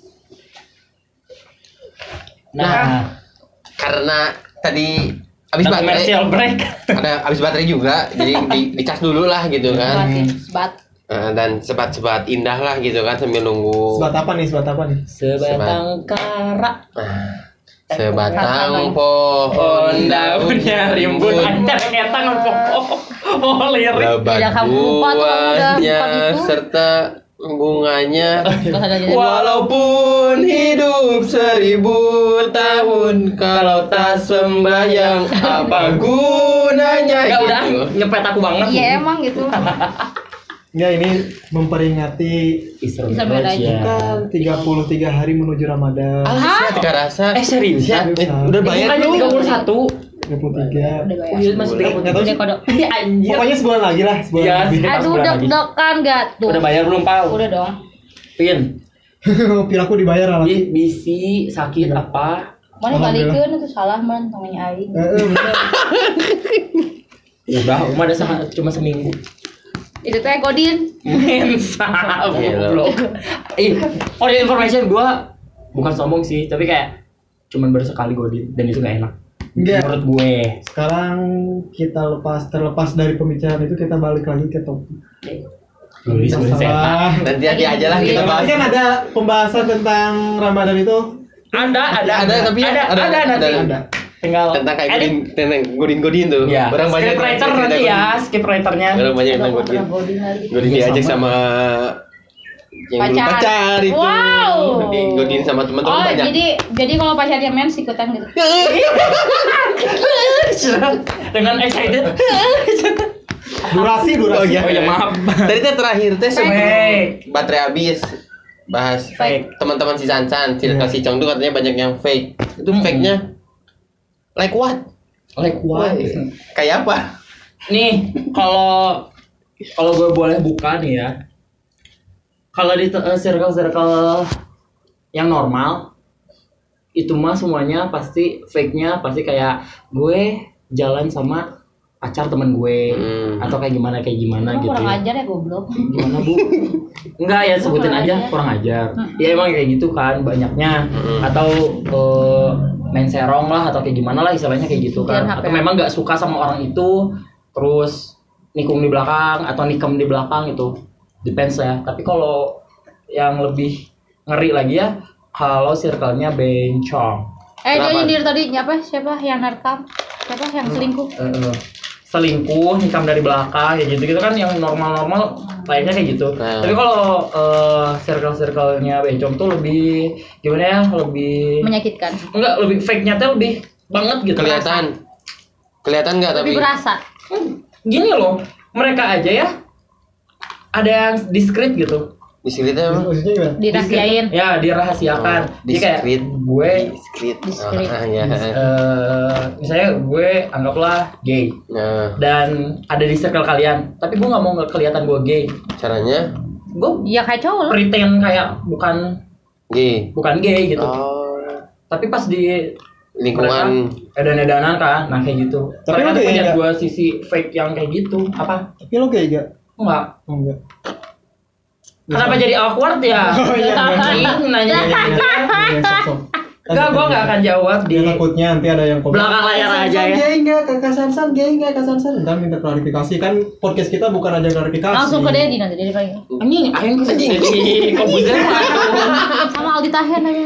Nah, Karena tadi habis nah, baterai, commercial break. ada habis baterai juga, jadi di, dicas dulu lah gitu kan. Sebat, sebat. Eh, dan sebat-sebat indah lah gitu kan sambil nunggu. Sebat apa nih? Sebat apa nih? Sebatang kara. Nah, sebatang pohon daunnya rimbun antar kayak tangan pokok. Oh lirik. lebat Tidak kamu lupa tuh, kamu udah buahnya lupa gitu. serta bunganya. Terus ada jadi. Walaupun hidup seribu tahun, kalau tak sembahyang apa gunanya? Enggak udah Gitu. nyepet aku banget. Iya emang gitu. Ya ini memperingati Isra Isra Mi'raj Mi'raj. ya. kan tiga puluh tiga hari menuju Ramadan. Ah, tiga rasa. Eh serius ya? Serius, Eh, ah. udah Eh, bayar bukannya belum? tiga puluh satu. tiga puluh tiga. Udah Oh bayar. iya masih tiga puluh Nggak tahu Udah sih. kode. Iya anjir. Pokoknya sebulan lagi lah, sebulan Iya, lebih. sekitar Aduh, sebulan lagi. deg-degan gak tuh? Udah bayar belum Pau? Udah dong. Pin. Piraku dibayar lah. Bi- Bisi sakit apa? Mana balikin itu salah man, namanya aing. Eh, eh, bener. Udah, Uma ada sama cuma seminggu. Itu teh Godin. Mensa, goblok. Ih, for your information gua bukan sombong sih, tapi kayak cuman baru sekali Godin dan itu gak enak. Enggak. Menurut gue. Sekarang kita lepas terlepas dari pembicaraan itu, kita balik lagi ke topik. Tulis Masalah. Nanti aja aja lah kita Tapi bahas. kan ada pembahasan tentang Ramadan itu. Ada, ada, Ada, tapi ada, ada, ada, nanti. ada. Ada. Tinggal Tentang kayak edit. godin, tentang godin-godin tuh. Ya, Orang banyak script writer cerita nanti godin. ya, script writernya. Orang banyak tentang Nggak godin. pernah Godin lagi. Godin Iya, diajak sama. sama yang belum Pacar. pacar itu. Wow. Godin, godin sama teman-teman Oh, banyak. jadi jadi kalau pacarnya mens ikutan gitu. Dengan excited. Durasi, durasi. Oh iya, Oh iya, maaf. Tadi teh terakhir teh sebelum Fake. baterai habis bahas Fake. teman-teman si Sansan, si Iya. si Chong tuh katanya banyak yang fake. Itu Hmm. fake-nya like what? Like what? Kayak apa? Nih, kalau kalau gue boleh buka nih ya. Kalau di uh, circle-circle yang normal itu mah semuanya pasti fake-nya pasti kayak gue jalan sama pacar temen gue Hmm. atau kayak gimana kayak gimana Emang gitu. kurang ya. ajar ya goblok. Gimana bu? Enggak ya sebutin Kurang aja ajar. kurang ajar. Hmm. Ya emang kayak gitu kan banyaknya Hmm. atau eh, main serong lah atau kayak gimana lah istilahnya kayak gitu kan. Jangan H P. Atau memang nggak suka sama orang itu terus nikung di belakang atau nikam di belakang itu depends ya. Tapi kalau yang lebih ngeri lagi ya kalau circle-nya bencong. Eh Kenapa? jadi dia tadi apa siapa yang rekam? Siapa yang selingkuh? Eh, eh, selingkuh nikam dari belakang ya gitu gitu kan yang normal-normal lainnya kayak gitu. Nah. Tapi kalau eh, circle-circle-nya bencong tuh lebih gimana ya lebih Menyakitkan. enggak lebih fake-nya tuh lebih banget gitu. Kelihatan. Kelihatan nggak tapi? Lebih berasa. Hmm, gini loh mereka aja ya ada yang diskret gitu. Diskretnya apa? Maksudnya gimana? Dirahasiain. Ya dirahasiakan. Oh, Jadi kayak diskret. gue Diskret. Diskret. Ah, ya. eh, misalnya gue anggaplah gay Nah, dan ada di circle kalian, tapi gue nggak mau nggak kelihatan gue gay. caranya Gue Ya kayak cowok lah. pretend kayak bukan gay. bukan gay gitu. Oh, Tapi pas di lingkungan edan-edanan kan, nah kayak gitu. Tapi Mereka lu tuh gay punya nggak? dua sisi fake yang kayak gitu. Apa? Tapi lo kayak gak? Enggak. Oh, enggak. Kenapa jadi awkward ya? Oh, iya, iya. Ih, nanya gitu ya. Iya, sok-sok. Enggak, gua enggak akan jawab di Dia takutnya nanti ada yang komen. belakang layar Kak aja Sansan ya. Gay enggak? Kakak Sansan gay enggak? Kak Sansan ntar minta klarifikasi kan podcast kita bukan aja klarifikasi. Langsung ke Dedi nanti Dedi paling. Anjing, aing ke sini di komputer. Sama Aldi Taher aja.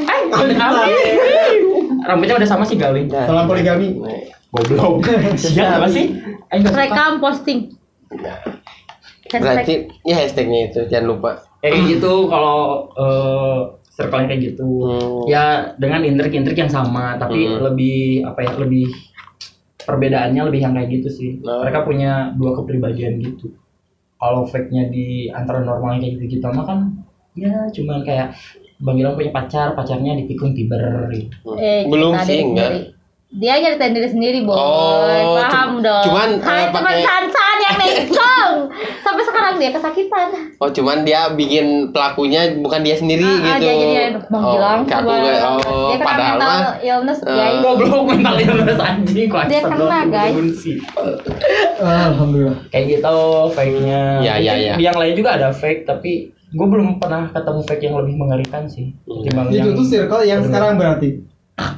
Rambutnya udah sama sih Galing. Salam poligami. Goblok. Siapa sih? Aing enggak suka. Rekam posting. Hashtag. berarti ya hashtagnya itu jangan lupa. Kayak gitu kalau eh circle kayak gitu. Hmm. Ya dengan intrik-intrik yang sama tapi Hmm. lebih apa ya? Lebih perbedaannya lebih yang kayak gitu sih. Oh. Mereka punya dua kepribadian gitu. Kalau fake-nya di antara normalnya kayak gitu-gitu mah kan ya cuman kayak Bang Gilang punya pacar, pacarnya dipikung tiber gitu. Eh, Belum kita sih, diri enggak. sendiri. Dia nyeritain diri sendiri, boy. Oh, Paham cu- dong. cuman, Hai eh, teman pakai- Sansan yang nekong. Sampai sekarang dia kesakitan. Oh, cuman dia bikin pelakunya bukan dia sendiri Ah, ah, gitu. dia jadi Bang oh, Gilang. kayak aku coba. kayak, oh, Dia kena padahal mental mah illness, eh, guys. Goblok mental illness anjing kok. Dia kena, guys. Alhamdulillah. Kayak gitu fake-nya. Ya, ya, Mungkin ya. Yang lain juga ada fake tapi gue belum pernah ketemu fake yang lebih mengerikan sih. Ketimbang Itu yang tuh circle yang sekarang berarti.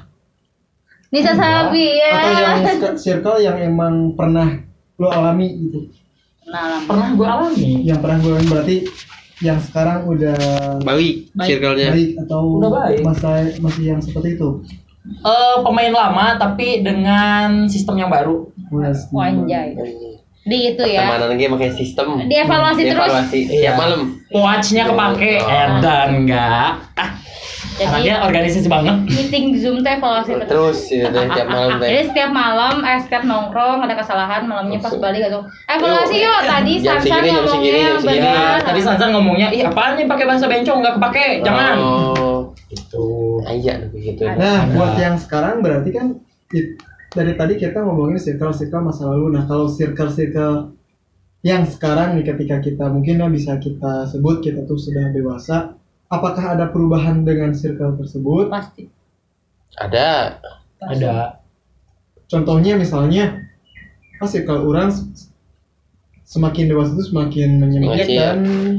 Nisa Sabi ya. Atau yang sk- circle yang emang pernah lo alami gitu. Nah, lama. pernah gue alami. Yang pernah gue alami berarti yang sekarang udah baik Baik. circle-nya. baik atau Udah baik. masa masih yang seperti itu. Eh pemain lama tapi dengan sistem yang baru. Mas, Wanjay. Di itu ya. Pertemanan lagi pakai sistem. Dievaluasi terus. Dievaluasi Iya. tiap malam. Watch-nya kepake Oh. eh, dan enggak. Ah, Jadi anaknya organisasi banget. meeting Zoom teh evaluasi terus. Terus gitu deh tiap malam Jadi teh. setiap malam, eh setiap nongkrong ada kesalahan malamnya pas balik gitu. Evaluasi yuk tadi Jam Sansan segini, jam ngomongnya segini, yang jam segini. Ya, benar. tadi Sansan ngomongnya, ih apaan nih pakai bahasa bencong nggak kepake, jangan. Oh. Gitu. Iya begitu. Nah, Ada. buat yang sekarang berarti kan it- dari tadi kita ngomongin circle-circle masa lalu. Nah, kalau circle-circle yang sekarang nih ketika kita mungkin ya bisa kita sebut kita tuh sudah dewasa, apakah ada perubahan dengan circle tersebut? Pasti. Ada. Ada. Contohnya misalnya, pas circle orang semakin dewasa itu semakin menyempitkan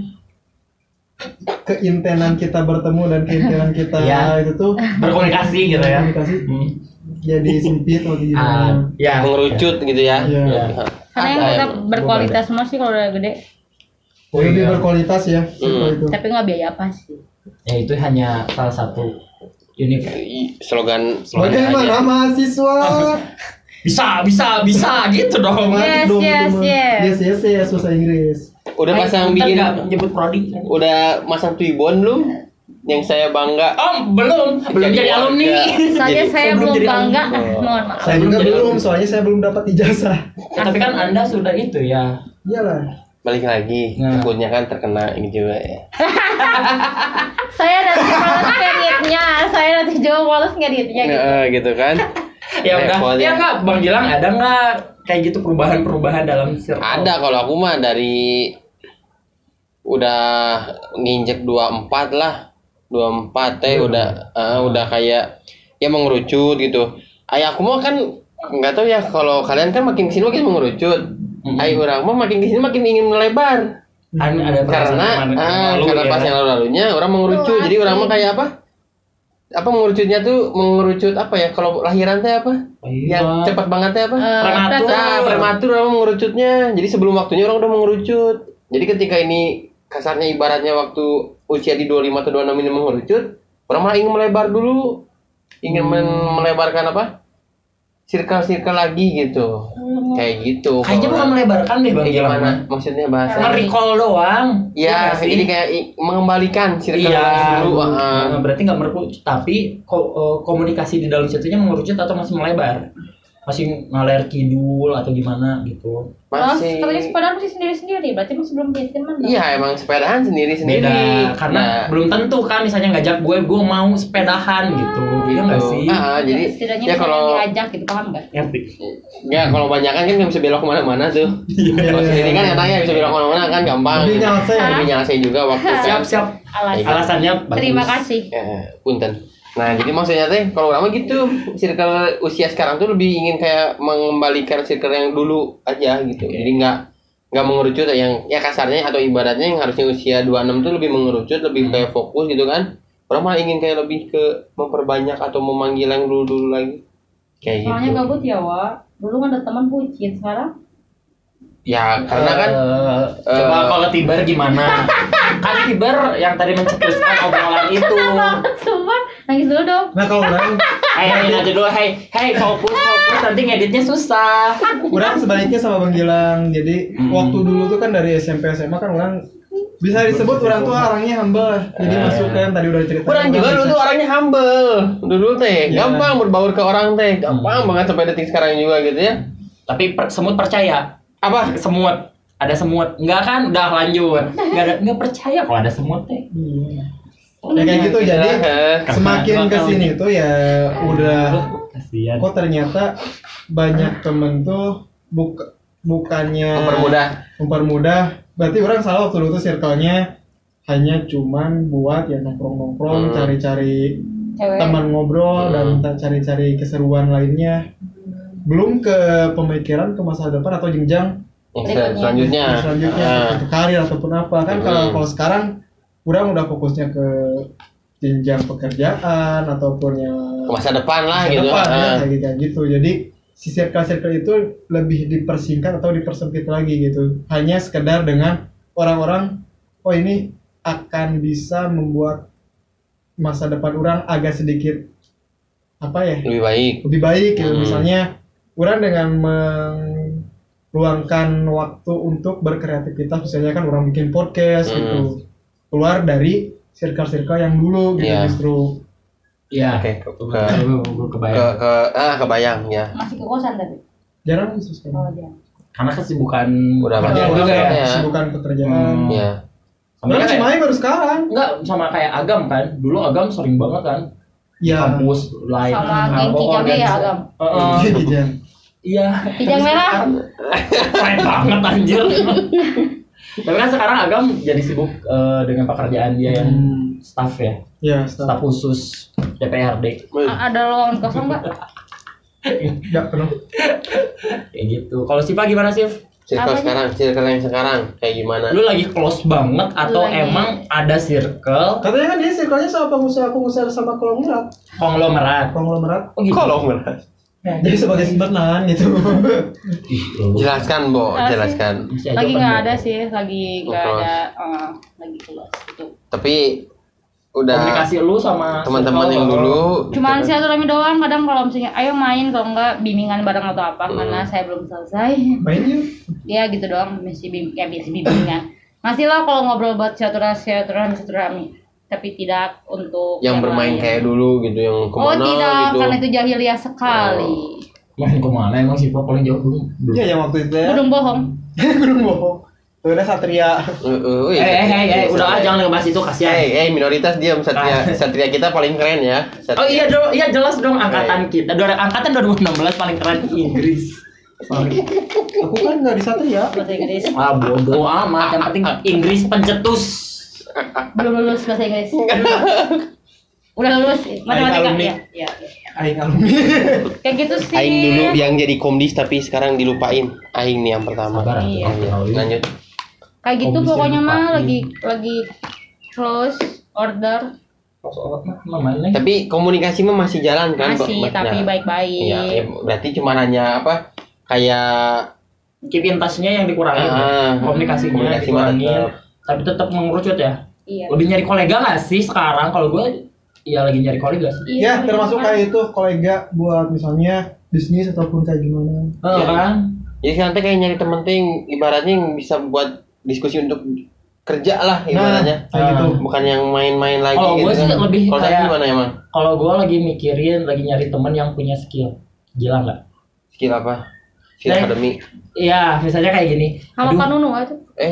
keintenan kita bertemu dan keintenan kita Ya. itu tuh Berkomunikasi gitu ya. komunikasi Hmm. jadi sempit atau Ah, gimana. ya. mengerucut gitu ya. Iya. Ya. Karena yang Ada kita yang berkualitas semua sih kalau udah gede. Oh, Lebih iya. berkualitas ya circle Hmm. itu. Tapi nggak biaya pasti. Ya itu hanya salah satu univ. I- slogan Bagaimana mahasiswa? Bisa, bisa, bisa gitu dong. Yes, Dong, yes, itu mah. yes. Yes, yes, yes, bahasa Inggris. udah Eh, pasang bentar, bikin nggak nyebut prodi. udah masang Twibbon belum yang saya bangga. Oh, belum, belum Jadi jadi warga. alumni. Soalnya Jadi- saya belum belum jadi bangga. alumni. Mohon maaf. Saya belum juga jadi belum, alumni. soalnya saya belum dapat ijazah. Ya, tapi kan Anda sudah itu ya. Iyalah. Balik lagi, Nah. takutnya kan terkena ini juga ya. Saya nanti males ngeditnya. Saya nanti juga males ngeditnya gitu. Nah, gitu kan. Ya udah. Repot Ya ya. enggak, Bang Gilang ada enggak kayak gitu perubahan-perubahan dalam circle? Ada kalau aku mah dari udah nginjek dua puluh empat lah. dua puluh empat teh udah eh, udah kayak ya mengerucut gitu. Ayah aku mah kan nggak tahu ya kalau kalian kan makin kesini makin mengerucut. Mm-mm. Ayah orang mah makin kesini makin ingin melebar. Kan ada perasaan Karena kemarin- ah, lalu karena ya. pas yang lalu-lalunya orang mengerucut. Jadi orang mah kayak apa? Apa mengerucutnya tuh mengerucut apa ya? Kalau lahiran teh apa? Iya. Yang cepat banget teh apa? Eh, Prematur. Nah, prematur orang mengerucutnya. Jadi sebelum waktunya orang udah mengerucut. Jadi ketika ini kasarnya ibaratnya waktu usia di dua puluh lima atau dua puluh enam ini mengerucut, orang malah ingin melebar dulu. Ingin men- melebarkan apa? Circle-circle lagi gitu. Kayak gitu. Kayaknya bukan Kalau- melebarkan deh Bang Eh, Gilang. gimana? Maksudnya bahasa? Nge-recall doang. Ya, nggak sih? jadi kayak i- mengembalikan circle Iya, dulu. ah. Nah, berarti nggak merekrut, tapi ko- eh, komunikasi di dalam situnya mengerucut atau masih melebar, masih ngalir kidul atau gimana gitu. Mas, Masih. katanya sepedaan masih sendiri-sendiri, berarti masih belum jadi teman. dong? Iya, emang sepedahan sendiri-sendiri. Beda, karena Nah, belum tentu kan misalnya ngajak gue, gue mau sepedahan gitu, iya nggak gitu. sih? Ah, jadi setidaknya ya misalnya kalau diajak gitu, paham nggak? Ngerti? ya kalau banyakan kan nggak bisa belok kemana-mana tuh. Kalau sendiri kan enaknya bisa belok kemana-mana kan gampang. Lebih nyasar. Lebih nyasar juga waktu kan. Siap siap. Alasan. Alasannya bagus. Terima kasih. Ya, punten. Nah, jadi maksudnya teh kalau orang mah gitu, circle usia sekarang tuh lebih ingin kayak mengembalikan circle yang dulu aja gitu. Jadi nggak nggak mengerucut yang ya kasarnya atau ibaratnya yang harusnya usia dua puluh enam tuh lebih mengerucut, lebih kayak fokus gitu kan. Orang malah ingin kayak lebih ke memperbanyak atau memanggil yang dulu-dulu lagi. Kayak Soalnya gitu. gabut ya, Wak. Dulu kan ada teman bucin, sekarang Ya, karena kan Eh, coba eh, kalau Tiber gimana? Kan Tiber yang tadi mencetuskan obrolan itu. sumpah nangis dulu dong. Nah kalau orang, Hei, hei, nanti dulu, hei, hei, fokus, fokus, nanti ngeditnya susah. orang sebaliknya sama Bang Gilang. Jadi Hmm. waktu dulu tuh kan dari S M P S M A kan orang bisa disebut orang tuh orangnya humble. Jadi Eh. masuk kan tadi udah cerita. orang juga dulu tuh orangnya humble. Dulu teh Iya. gampang berbaur ke orang teh, gampang banget sampai detik sekarang juga gitu ya. Tapi per- semut percaya. Apa? Semut. Ada semut. Enggak kan? Udah lanjut. Enggak ada enggak percaya kalau ada semut teh. Iya. Ya kayak gitu jadi Eh, semakin kesini tuh ya udah Kasihan. kok ternyata banyak temen tuh buk bukannya mempermudah. mempermudah berarti orang salah waktu dulu tuh circle-nya hanya cuman buat ya nongkrong-nongkrong Hmm. cari-cari Cewek. teman ngobrol dan Hmm. ta- cari-cari keseruan lainnya belum ke pemikiran ke masa depan atau jenjang Yang sel- selanjutnya. selanjutnya Ah. ke karir ataupun apa kan Hmm. kalau kalau sekarang orang udah fokusnya ke jenjang pekerjaan ataupun yang Ke masa depan lah masa gitu. depan, ya, Ah. kayak kayak gitu jadi si circle-circle itu lebih dipersingkat atau dipersempit lagi gitu hanya sekedar dengan orang-orang oh ini akan bisa membuat masa depan orang agak sedikit apa ya Lebih baik. lebih baik gitu Hmm. misalnya orang dengan meluangkan waktu untuk berkreativitas misalnya kan orang bikin podcast Hmm. gitu keluar dari circle-circle yang dulu gitu Iya. justru Iya. Oke, ke, ke, Gue gue ke, kebayang. ke ah kebayang ya. Masih ke kosan tapi. jarang khusus kan Oh, dia. Karena kesibukan Udah kerja banyak juga banget ya. ya. kesibukan pekerjaan Hmm. Iya. Sama orang kayak, Cimahi baru sekarang enggak sama kayak Agam kan. Dulu Agam sering banget kan di ya kampus live. Sama Nah, geng pokoknya kijangnya ya, bisa. Agam. Heeh. Kijang. Iya. Kijang Tapi merah. sekarang keren banget anjir. Tapi kan sekarang Agam jadi sibuk eh, dengan pekerjaan dia yang Hmm. staff ya, ya staf staf khusus D P R D. A- Ada lowongan kosong nggak? nggak penuh Kayak gitu. Kalau Siva gimana sih? Circle Apanya? sekarang, circle yang sekarang kayak gimana? Lu lagi close banget atau Lagi. emang ada circle Katanya kan dia circle-nya sama pengusaha-pengusaha sama konglomerat. konglomerat? Konglomerat. Oh gitu. Konglomerat. Jadi sebagai simpenan gitu. Ih, lu. Jelaskan, Bo, Apa sih? jelaskan. Masih aja Lagi kan, nggak Bo. ada sih, lagi nggak Close. ada, eh, lagi keluar gitu. Tapi udah Komunikasi lu sama teman-teman circle yang lu. dulu Cuman gitu kan. silaturahmi doang, kadang kalau misalnya ayo main, kalau enggak bimbingan bareng atau apa, Hmm. karena saya belum selesai. Main yuk. Ya gitu doang, mesti bim ya mesti bimbingan. Masih lah kalau ngobrol buat silaturahmi silaturahmi silaturahmi, tapi tidak untuk yang bermain lain. kayak dulu gitu, yang Oh kemana tidak, gitu. karena itu jahiliyah sekali. Main kemana emang sih Pak paling jauh dulu? Iya yang waktu itu ya. Gunung bohong. Gunung bohong. Tuh ada Satria. Uh, uh, Eh eh eh eh, udah ah, jangan ngebahas itu kasihan. Eh, eh minoritas diam, satria satria kita paling keren ya. Satria. Oh iya dong, iya jelas dong angkatan kita. Dua angkatan dua ribu enam belas paling keren Inggris. Sorry. Aku kan nggak di Satria. Bahasa Inggris. Ah bodoh amat, yang penting Inggris pencetus. Belum lulus bahasa Inggris. Udah lulus matematika alumni. ya. Ya, ya. Aing alumni. Kayak gitu sih. Aing dulu yang jadi komdis tapi sekarang dilupain. Aing nih yang pertama. Sabar. Iya. Lanjut. Kayak gitu Komisi pokoknya mah lupain. lagi lagi close order Namanya. Tapi komunikasi mah masih jalan kan? masih Mbak? tapi Nah, baik-baik. Iya, ya, berarti cuma hanya apa? Kayak Keep in touch-nya yang dikurangin. Ah, Komunikasinya komunikasi mah dikurangin. tetap. Tapi tetap mengerucut ya. Iya. Lebih nyari kolega nggak sih sekarang? Kalau gue ya lagi nyari kolega sih. Ya Iya, termasuk kan. kayak itu kolega buat misalnya bisnis ataupun kayak gimana. Oh, Ya. kan? Jadi nanti kayak nyari temen tuh yang ibaratnya yang bisa buat diskusi untuk kerja lah Nah, ibaratnya. kayak gitu. Bukan yang main-main lagi Kalau gitu gue sih kan. lebih Kalau saya kayak- gimana emang? Kalau gue lagi mikirin, lagi nyari temen yang punya skill. Gila nggak? Skill apa? Skill Nah, akademi. Iya, misalnya kayak gini. Sama Aduh, Pak Nunu itu. Eh.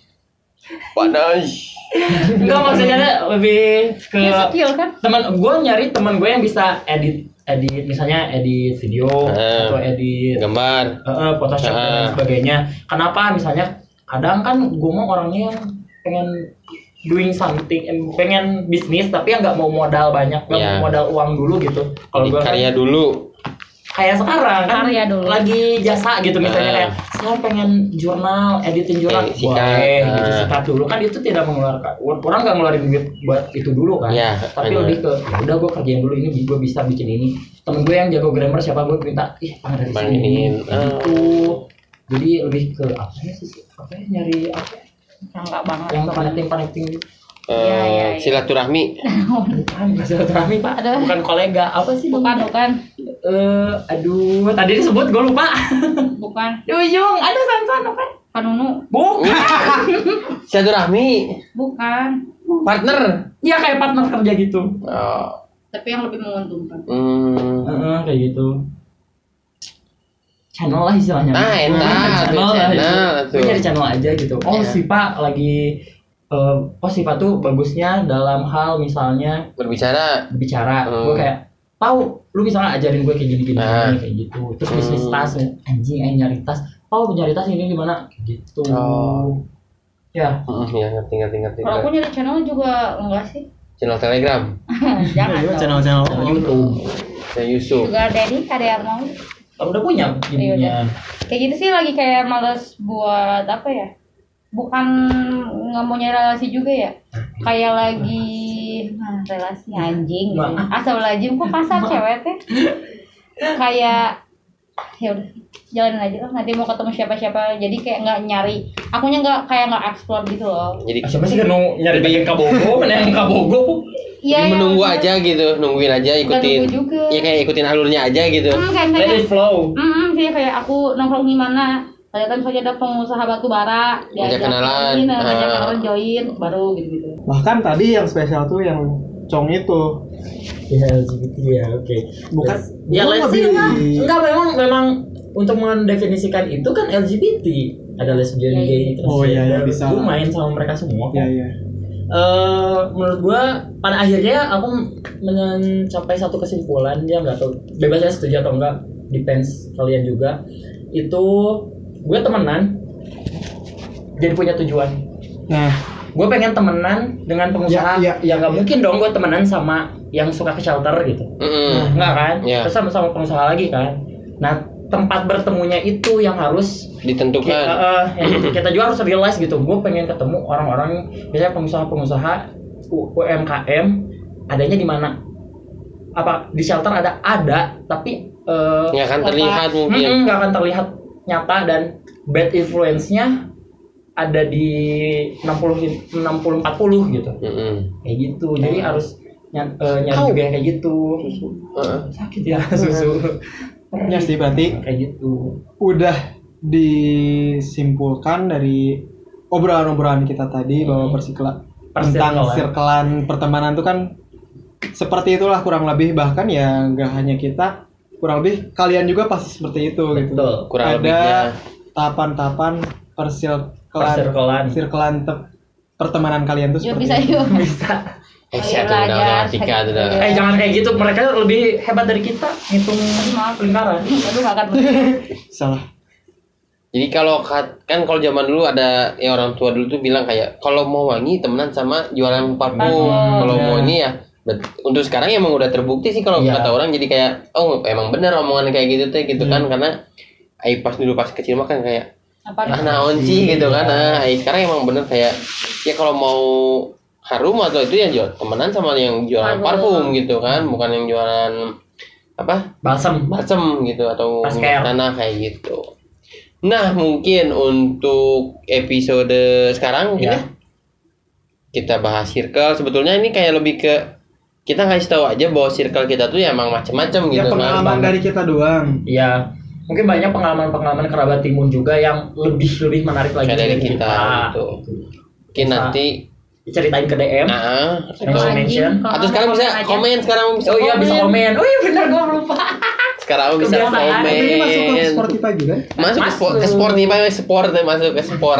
Panas. enggak maksudnya lebih ke Ya skill kan. teman gue nyari teman gue yang bisa edit edit misalnya edit video Eh, atau edit Gambar. eh, eh, Photoshop dan lain Ah. sebagainya. Kenapa? Misalnya kadang kan gue mau orangnya yang pengen doing something, em, pengen bisnis tapi yang nggak mau modal banyak, nggak Ya. mau modal uang dulu gitu. Kalau Di gue karya kan, dulu. kayak sekarang kan Karya dulu. lagi jasa gitu misalnya Ah. kayak saya pengen jurnal, editin jurnal, Eh, sikat. boleh gitu Ah. sikat dulu kan itu tidak mengeluarkan, orang nggak ngeluarin duit buat itu dulu kan. Ya, Tapi hanya- lebih ke ya udah gue kerjain dulu ini, gue bisa bikin ini. Temen gue yang jago grammar siapa gue minta ih panggil dari sini Panggilin. gitu. Jadi lebih ke apa ya sih? Apa ya nyari apa? ya? Enggak banget. Yang connecting connecting gitu. Eh, Iya, iya, iya. silaturahmi. Bukan bukan silaturahmi pak, Ada. bukan kolega apa sih? Bukan, bukan. Eh, aduh, tadi disebut gue lupa. Bukan. Di ujung ada san-san kan? Pak Nunu. Bukan. Silaturahmi. Bukan. Partner. Iya kayak partner kerja gitu. Oh. Tapi yang lebih menguntungkan. Hmm. Heeh, kayak gitu. Channel lah istilahnya. Ah, enak, channel tuh, lah. channel, Gue tuh. nyari channel aja gitu. Oh, Iya. si Pak lagi eh oh si Pak tuh bagusnya dalam hal misalnya Berbicara. berbicara. Hmm. Gue kayak, Pau, lu misalnya ajarin gue kayak gini-gini Ah. kayak gitu. Terus bisnis Hmm. tas, anjing, ayo nyari tas. Pau nyari tas ini gimana? Gitu. Oh. Ya, Hmm, ya ngerti ngerti ngerti. Kalau aku nyari channel juga enggak sih. Channel Telegram, Jangan Iya, dong. channel-channel. channel YouTube. channel YouTube. Juga Daddy ada yang mau. Oh, udah punya ininya. Kayak gitu sih lagi kayak males buat apa ya? Bukan nggak mau nyari relasi juga ya. Kayak lagi nah, relasi anjing. Maaf. Astagfirullahaladzim kok kasar cewek teh. Kayak ya udah jalanin aja lah, nanti mau ketemu siapa-siapa, jadi kayak nggak nyari, akunya nggak kayak nggak explore gitu loh. Jadi Ah, siapa sih kan mau nyari bayi kabogo, mana yang kabogo? jadi Iya, menunggu yang- aja gitu, nungguin aja, ikutin. nunggu juga. Ya kayak ikutin alurnya aja gitu. Hmm, kayak Let kayak it flow. hmm, sih kayak aku nongkrong di mana, ternyata misalnya ada pengusaha batu bara, Ngajak kenalan. join, ngajak Ah. kenalan join, baru gitu-gitu. Bahkan tadi yang spesial tuh yang Cong itu. Ya, L G B T ya, oke. Bukan Ya, bukan let's see lebih- lah. Enggak, memang memang untuk mendefinisikan itu kan L G B T. Ada lesbian, Ya, gay, iya. Oh, iya, iya, transgender. bisa Gue lah. main sama mereka semua kok. Iya, iya. Eh, menurut gua pada akhirnya aku mencapai satu kesimpulan, dia nggak tahu bebasnya setuju atau enggak, depends kalian juga. Itu gue temenan jadi punya tujuan. Nah, Gue pengen temenan dengan pengusaha Ya, ya, yang nggak ya. mungkin dong gue temenan sama yang suka ke shelter gitu. Mm-mm. Enggak kan? Ya. Terus sama sama pengusaha lagi kan. Nah, tempat bertemunya itu yang harus Ditentukan. Kita, uh, yang kita juga harus realize gitu. Gue pengen ketemu orang-orang, biasanya pengusaha-pengusaha U M K M, adanya di mana? Apa di shelter ada? Ada, tapi uh, Nggak akan terlihat apa, mungkin. mm, nggak akan terlihat nyata, dan bad influence-nya ada di enam puluh enam puluh empat puluh gitu. Mm-mm. Kayak gitu. Jadi Hmm. harus ny- uh, nyari Au. juga yang kayak gitu. Heeh. Sakit ya susu. Ya sih berarti Kayak gitu. udah disimpulkan dari obrolan-obrolan kita tadi bahwa persikla tentang Persirkelan. sirkelan pertemanan itu kan seperti itulah kurang lebih, bahkan ya nggak hanya kita, kurang lebih kalian juga pasti seperti itu gitu. Betul. Kurang Ada lebihnya. tahapan-tahapan persirkelan Persirkelan. sirkelan te- pertemanan kalian tuh Yuk seperti bisa itu. yuk. Bisa. Eh, Ayo saya tuh udah belajar. matematika tuh udah. Eh jangan kayak gitu, mereka lebih hebat dari kita ngitung Maaf. lingkaran. Aduh nggak akan bener. Salah. Jadi kalau kat- kan kalau zaman dulu ada ya orang tua dulu tuh bilang kayak kalau mau wangi temenan sama jualan parfum. Parfum. Kalau Ya. mau ini ya bet- untuk sekarang emang udah terbukti sih kalau Iya. kata orang, jadi kayak oh emang bener omongan kayak gitu teh gitu kan, karena ai pas dulu pas kecil mah kan kayak Apa ah naon sih gitu kan. Nah, ai sekarang emang bener kayak ya kalau mau harum atau itu ya jual temenan sama yang jualan Parfum. parfum gitu kan, bukan yang jualan apa Balsam. balsam gitu atau Masker. minyak tanah kayak gitu. Nah mungkin untuk episode sekarang mungkin Ya. ya, kita bahas circle. Sebetulnya ini kayak lebih ke kita ngasih tahu aja bahwa circle kita tuh ya emang macem-macem Ya gitu pengalaman kan. dari kita doang. Iya. Mungkin banyak pengalaman-pengalaman kerabat timun juga yang lebih lebih menarik lagi Kayak dari dari kita, gitu. Mungkin Bisa nanti diceritain ke D M. nah, Atau atau, mention. Kalau atau sekarang mau bisa aja. komen, sekarang bisa Oh iya bisa komen. Oh iya benar gua lupa. Sekarang bisa Kebiasaan. komen. Ini masuk ke Spotify juga. Masuk ke sport, ke Masuk. Spotify, sport masuk ke sport.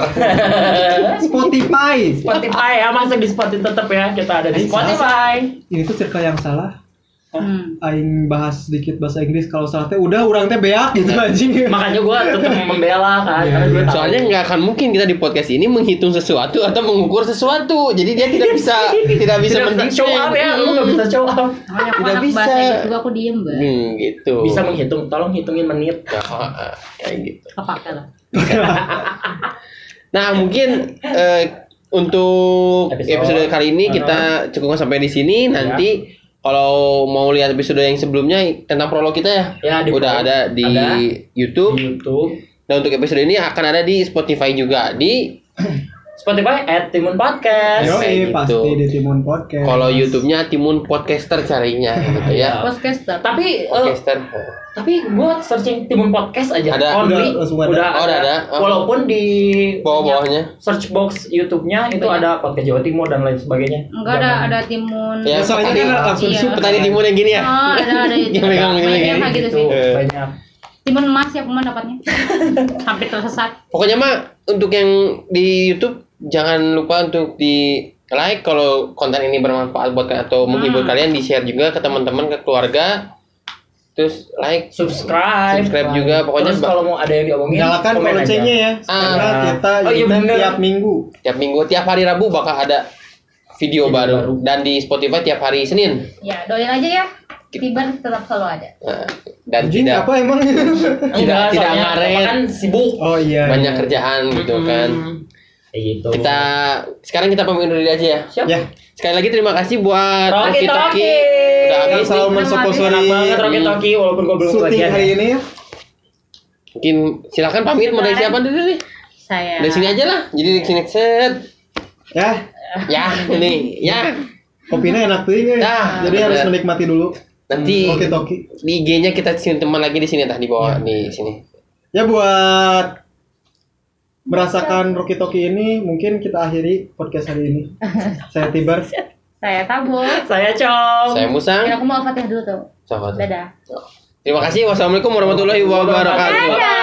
Spotify. Spotify ya, masuk di Spotify tetap ya. Kita ada di Ayo, Spotify. Ini tuh circle yang salah. Hmm. Aing bahas sedikit bahasa Inggris, kalau salah teh udah urang teh beak gitu anjing. Makanya gua tetap membela kan Iya, karena gue iya. tahu. Soalnya nggak akan mungkin kita di podcast ini menghitung sesuatu atau mengukur sesuatu. Jadi dia tidak bisa tidak bisa tidak bisa mendetail. show up ya, lu nggak bisa show up. Makanya aku Tidak anak bisa. bahasa Inggris juga aku diem mbak. Hmm, gitu. Bisa menghitung, tolong hitungin menit. Nah, kayak gitu. Kepake lah. Nah, mungkin eh, untuk Episode. episode, kali ini kita cukupkan sampai di sini. Nanti kalau mau lihat episode yang sebelumnya tentang prolog kita ya, Ya, di udah prolog. ada di Ada. YouTube. Di YouTube, Dan untuk episode ini akan ada di Spotify juga. Di Spotify at Timun Podcast. Yo, Kayak gitu. pasti di Timun Podcast. kalau YouTube-nya Timun Podcaster carinya gitu ya. Podcaster. Tapi eh, Podcaster. tapi gua searching Timun Podcast aja. Ada. Only. Udah, langsung ada. Udah Oh, udah ada. Oh. Walaupun di Bawah-bawahnya. search box YouTube-nya itu Banyak. ada Podcast Jawa Timur dan lain sebagainya. Enggak ada Jangan- ada timun. Ya, soalnya petani, kan langsung Iya. disupport. petani timun yang gini ya. Oh, ada ada itu. Yang megang Banyak gini. yang kayak gitu sih. Eh. Banyak. Timun emas ya kuman dapatnya. Sampai tersesat. Pokoknya mah untuk yang di YouTube jangan lupa untuk di like kalau konten ini bermanfaat buat kalian atau menghibur Hmm. kalian, di share juga ke teman-teman, ke keluarga. Terus like, Subscribe. subscribe juga. Pokoknya Terus ba- kalau mau ada yang diomongin, Nyalakan komen aja. loncengnya ya. Karena Ah. kita Oh, iya, event bener. tiap minggu. tiap minggu, tiap hari Rabu bakal ada video, Video baru. baru. Dan di Spotify tiap hari Senin. Ya, doain aja ya. Tiban tetap selalu ada. Nah, dan Anjing tidak apa emang? tidak Enggak, tidak soalnya ngaret, Bapak kan sibuk. Oh iya. banyak iya. kerjaan gitu kan. Hmm. Kayak gitu. Kita sekarang kita pamit dulu aja ya. Siap. Ya, Sekali lagi terima kasih buat Rocky Rocky Toki. Toki. Udah yang habis selalu nih. mensponsori Enak banget Rocky Hmm. Toki walaupun gue belum syuting kebagian. hari ini ya. Mungkin silakan pamit mau dari siapa dulu nih? Saya. Dari sini aja lah. Jadi di sini set. Ya, Ya, ini ya. kopinya enak tuh ya. Dah, Jadi harus bener. menikmati dulu. Nanti Oke toki. di I G-nya kita simpan lagi di sini tah di bawah Ya. di sini. Ya buat merasakan Rocky Toki ini mungkin kita akhiri podcast hari ini. Saya Tibar. Saya Tabur. Saya Com. Saya Musang. Ya, aku mau Al-Fatihah dulu tuh. Sahabat. Dadah. Terima kasih. Wassalamualaikum warahmatullahi wabarakatuh. Dadah.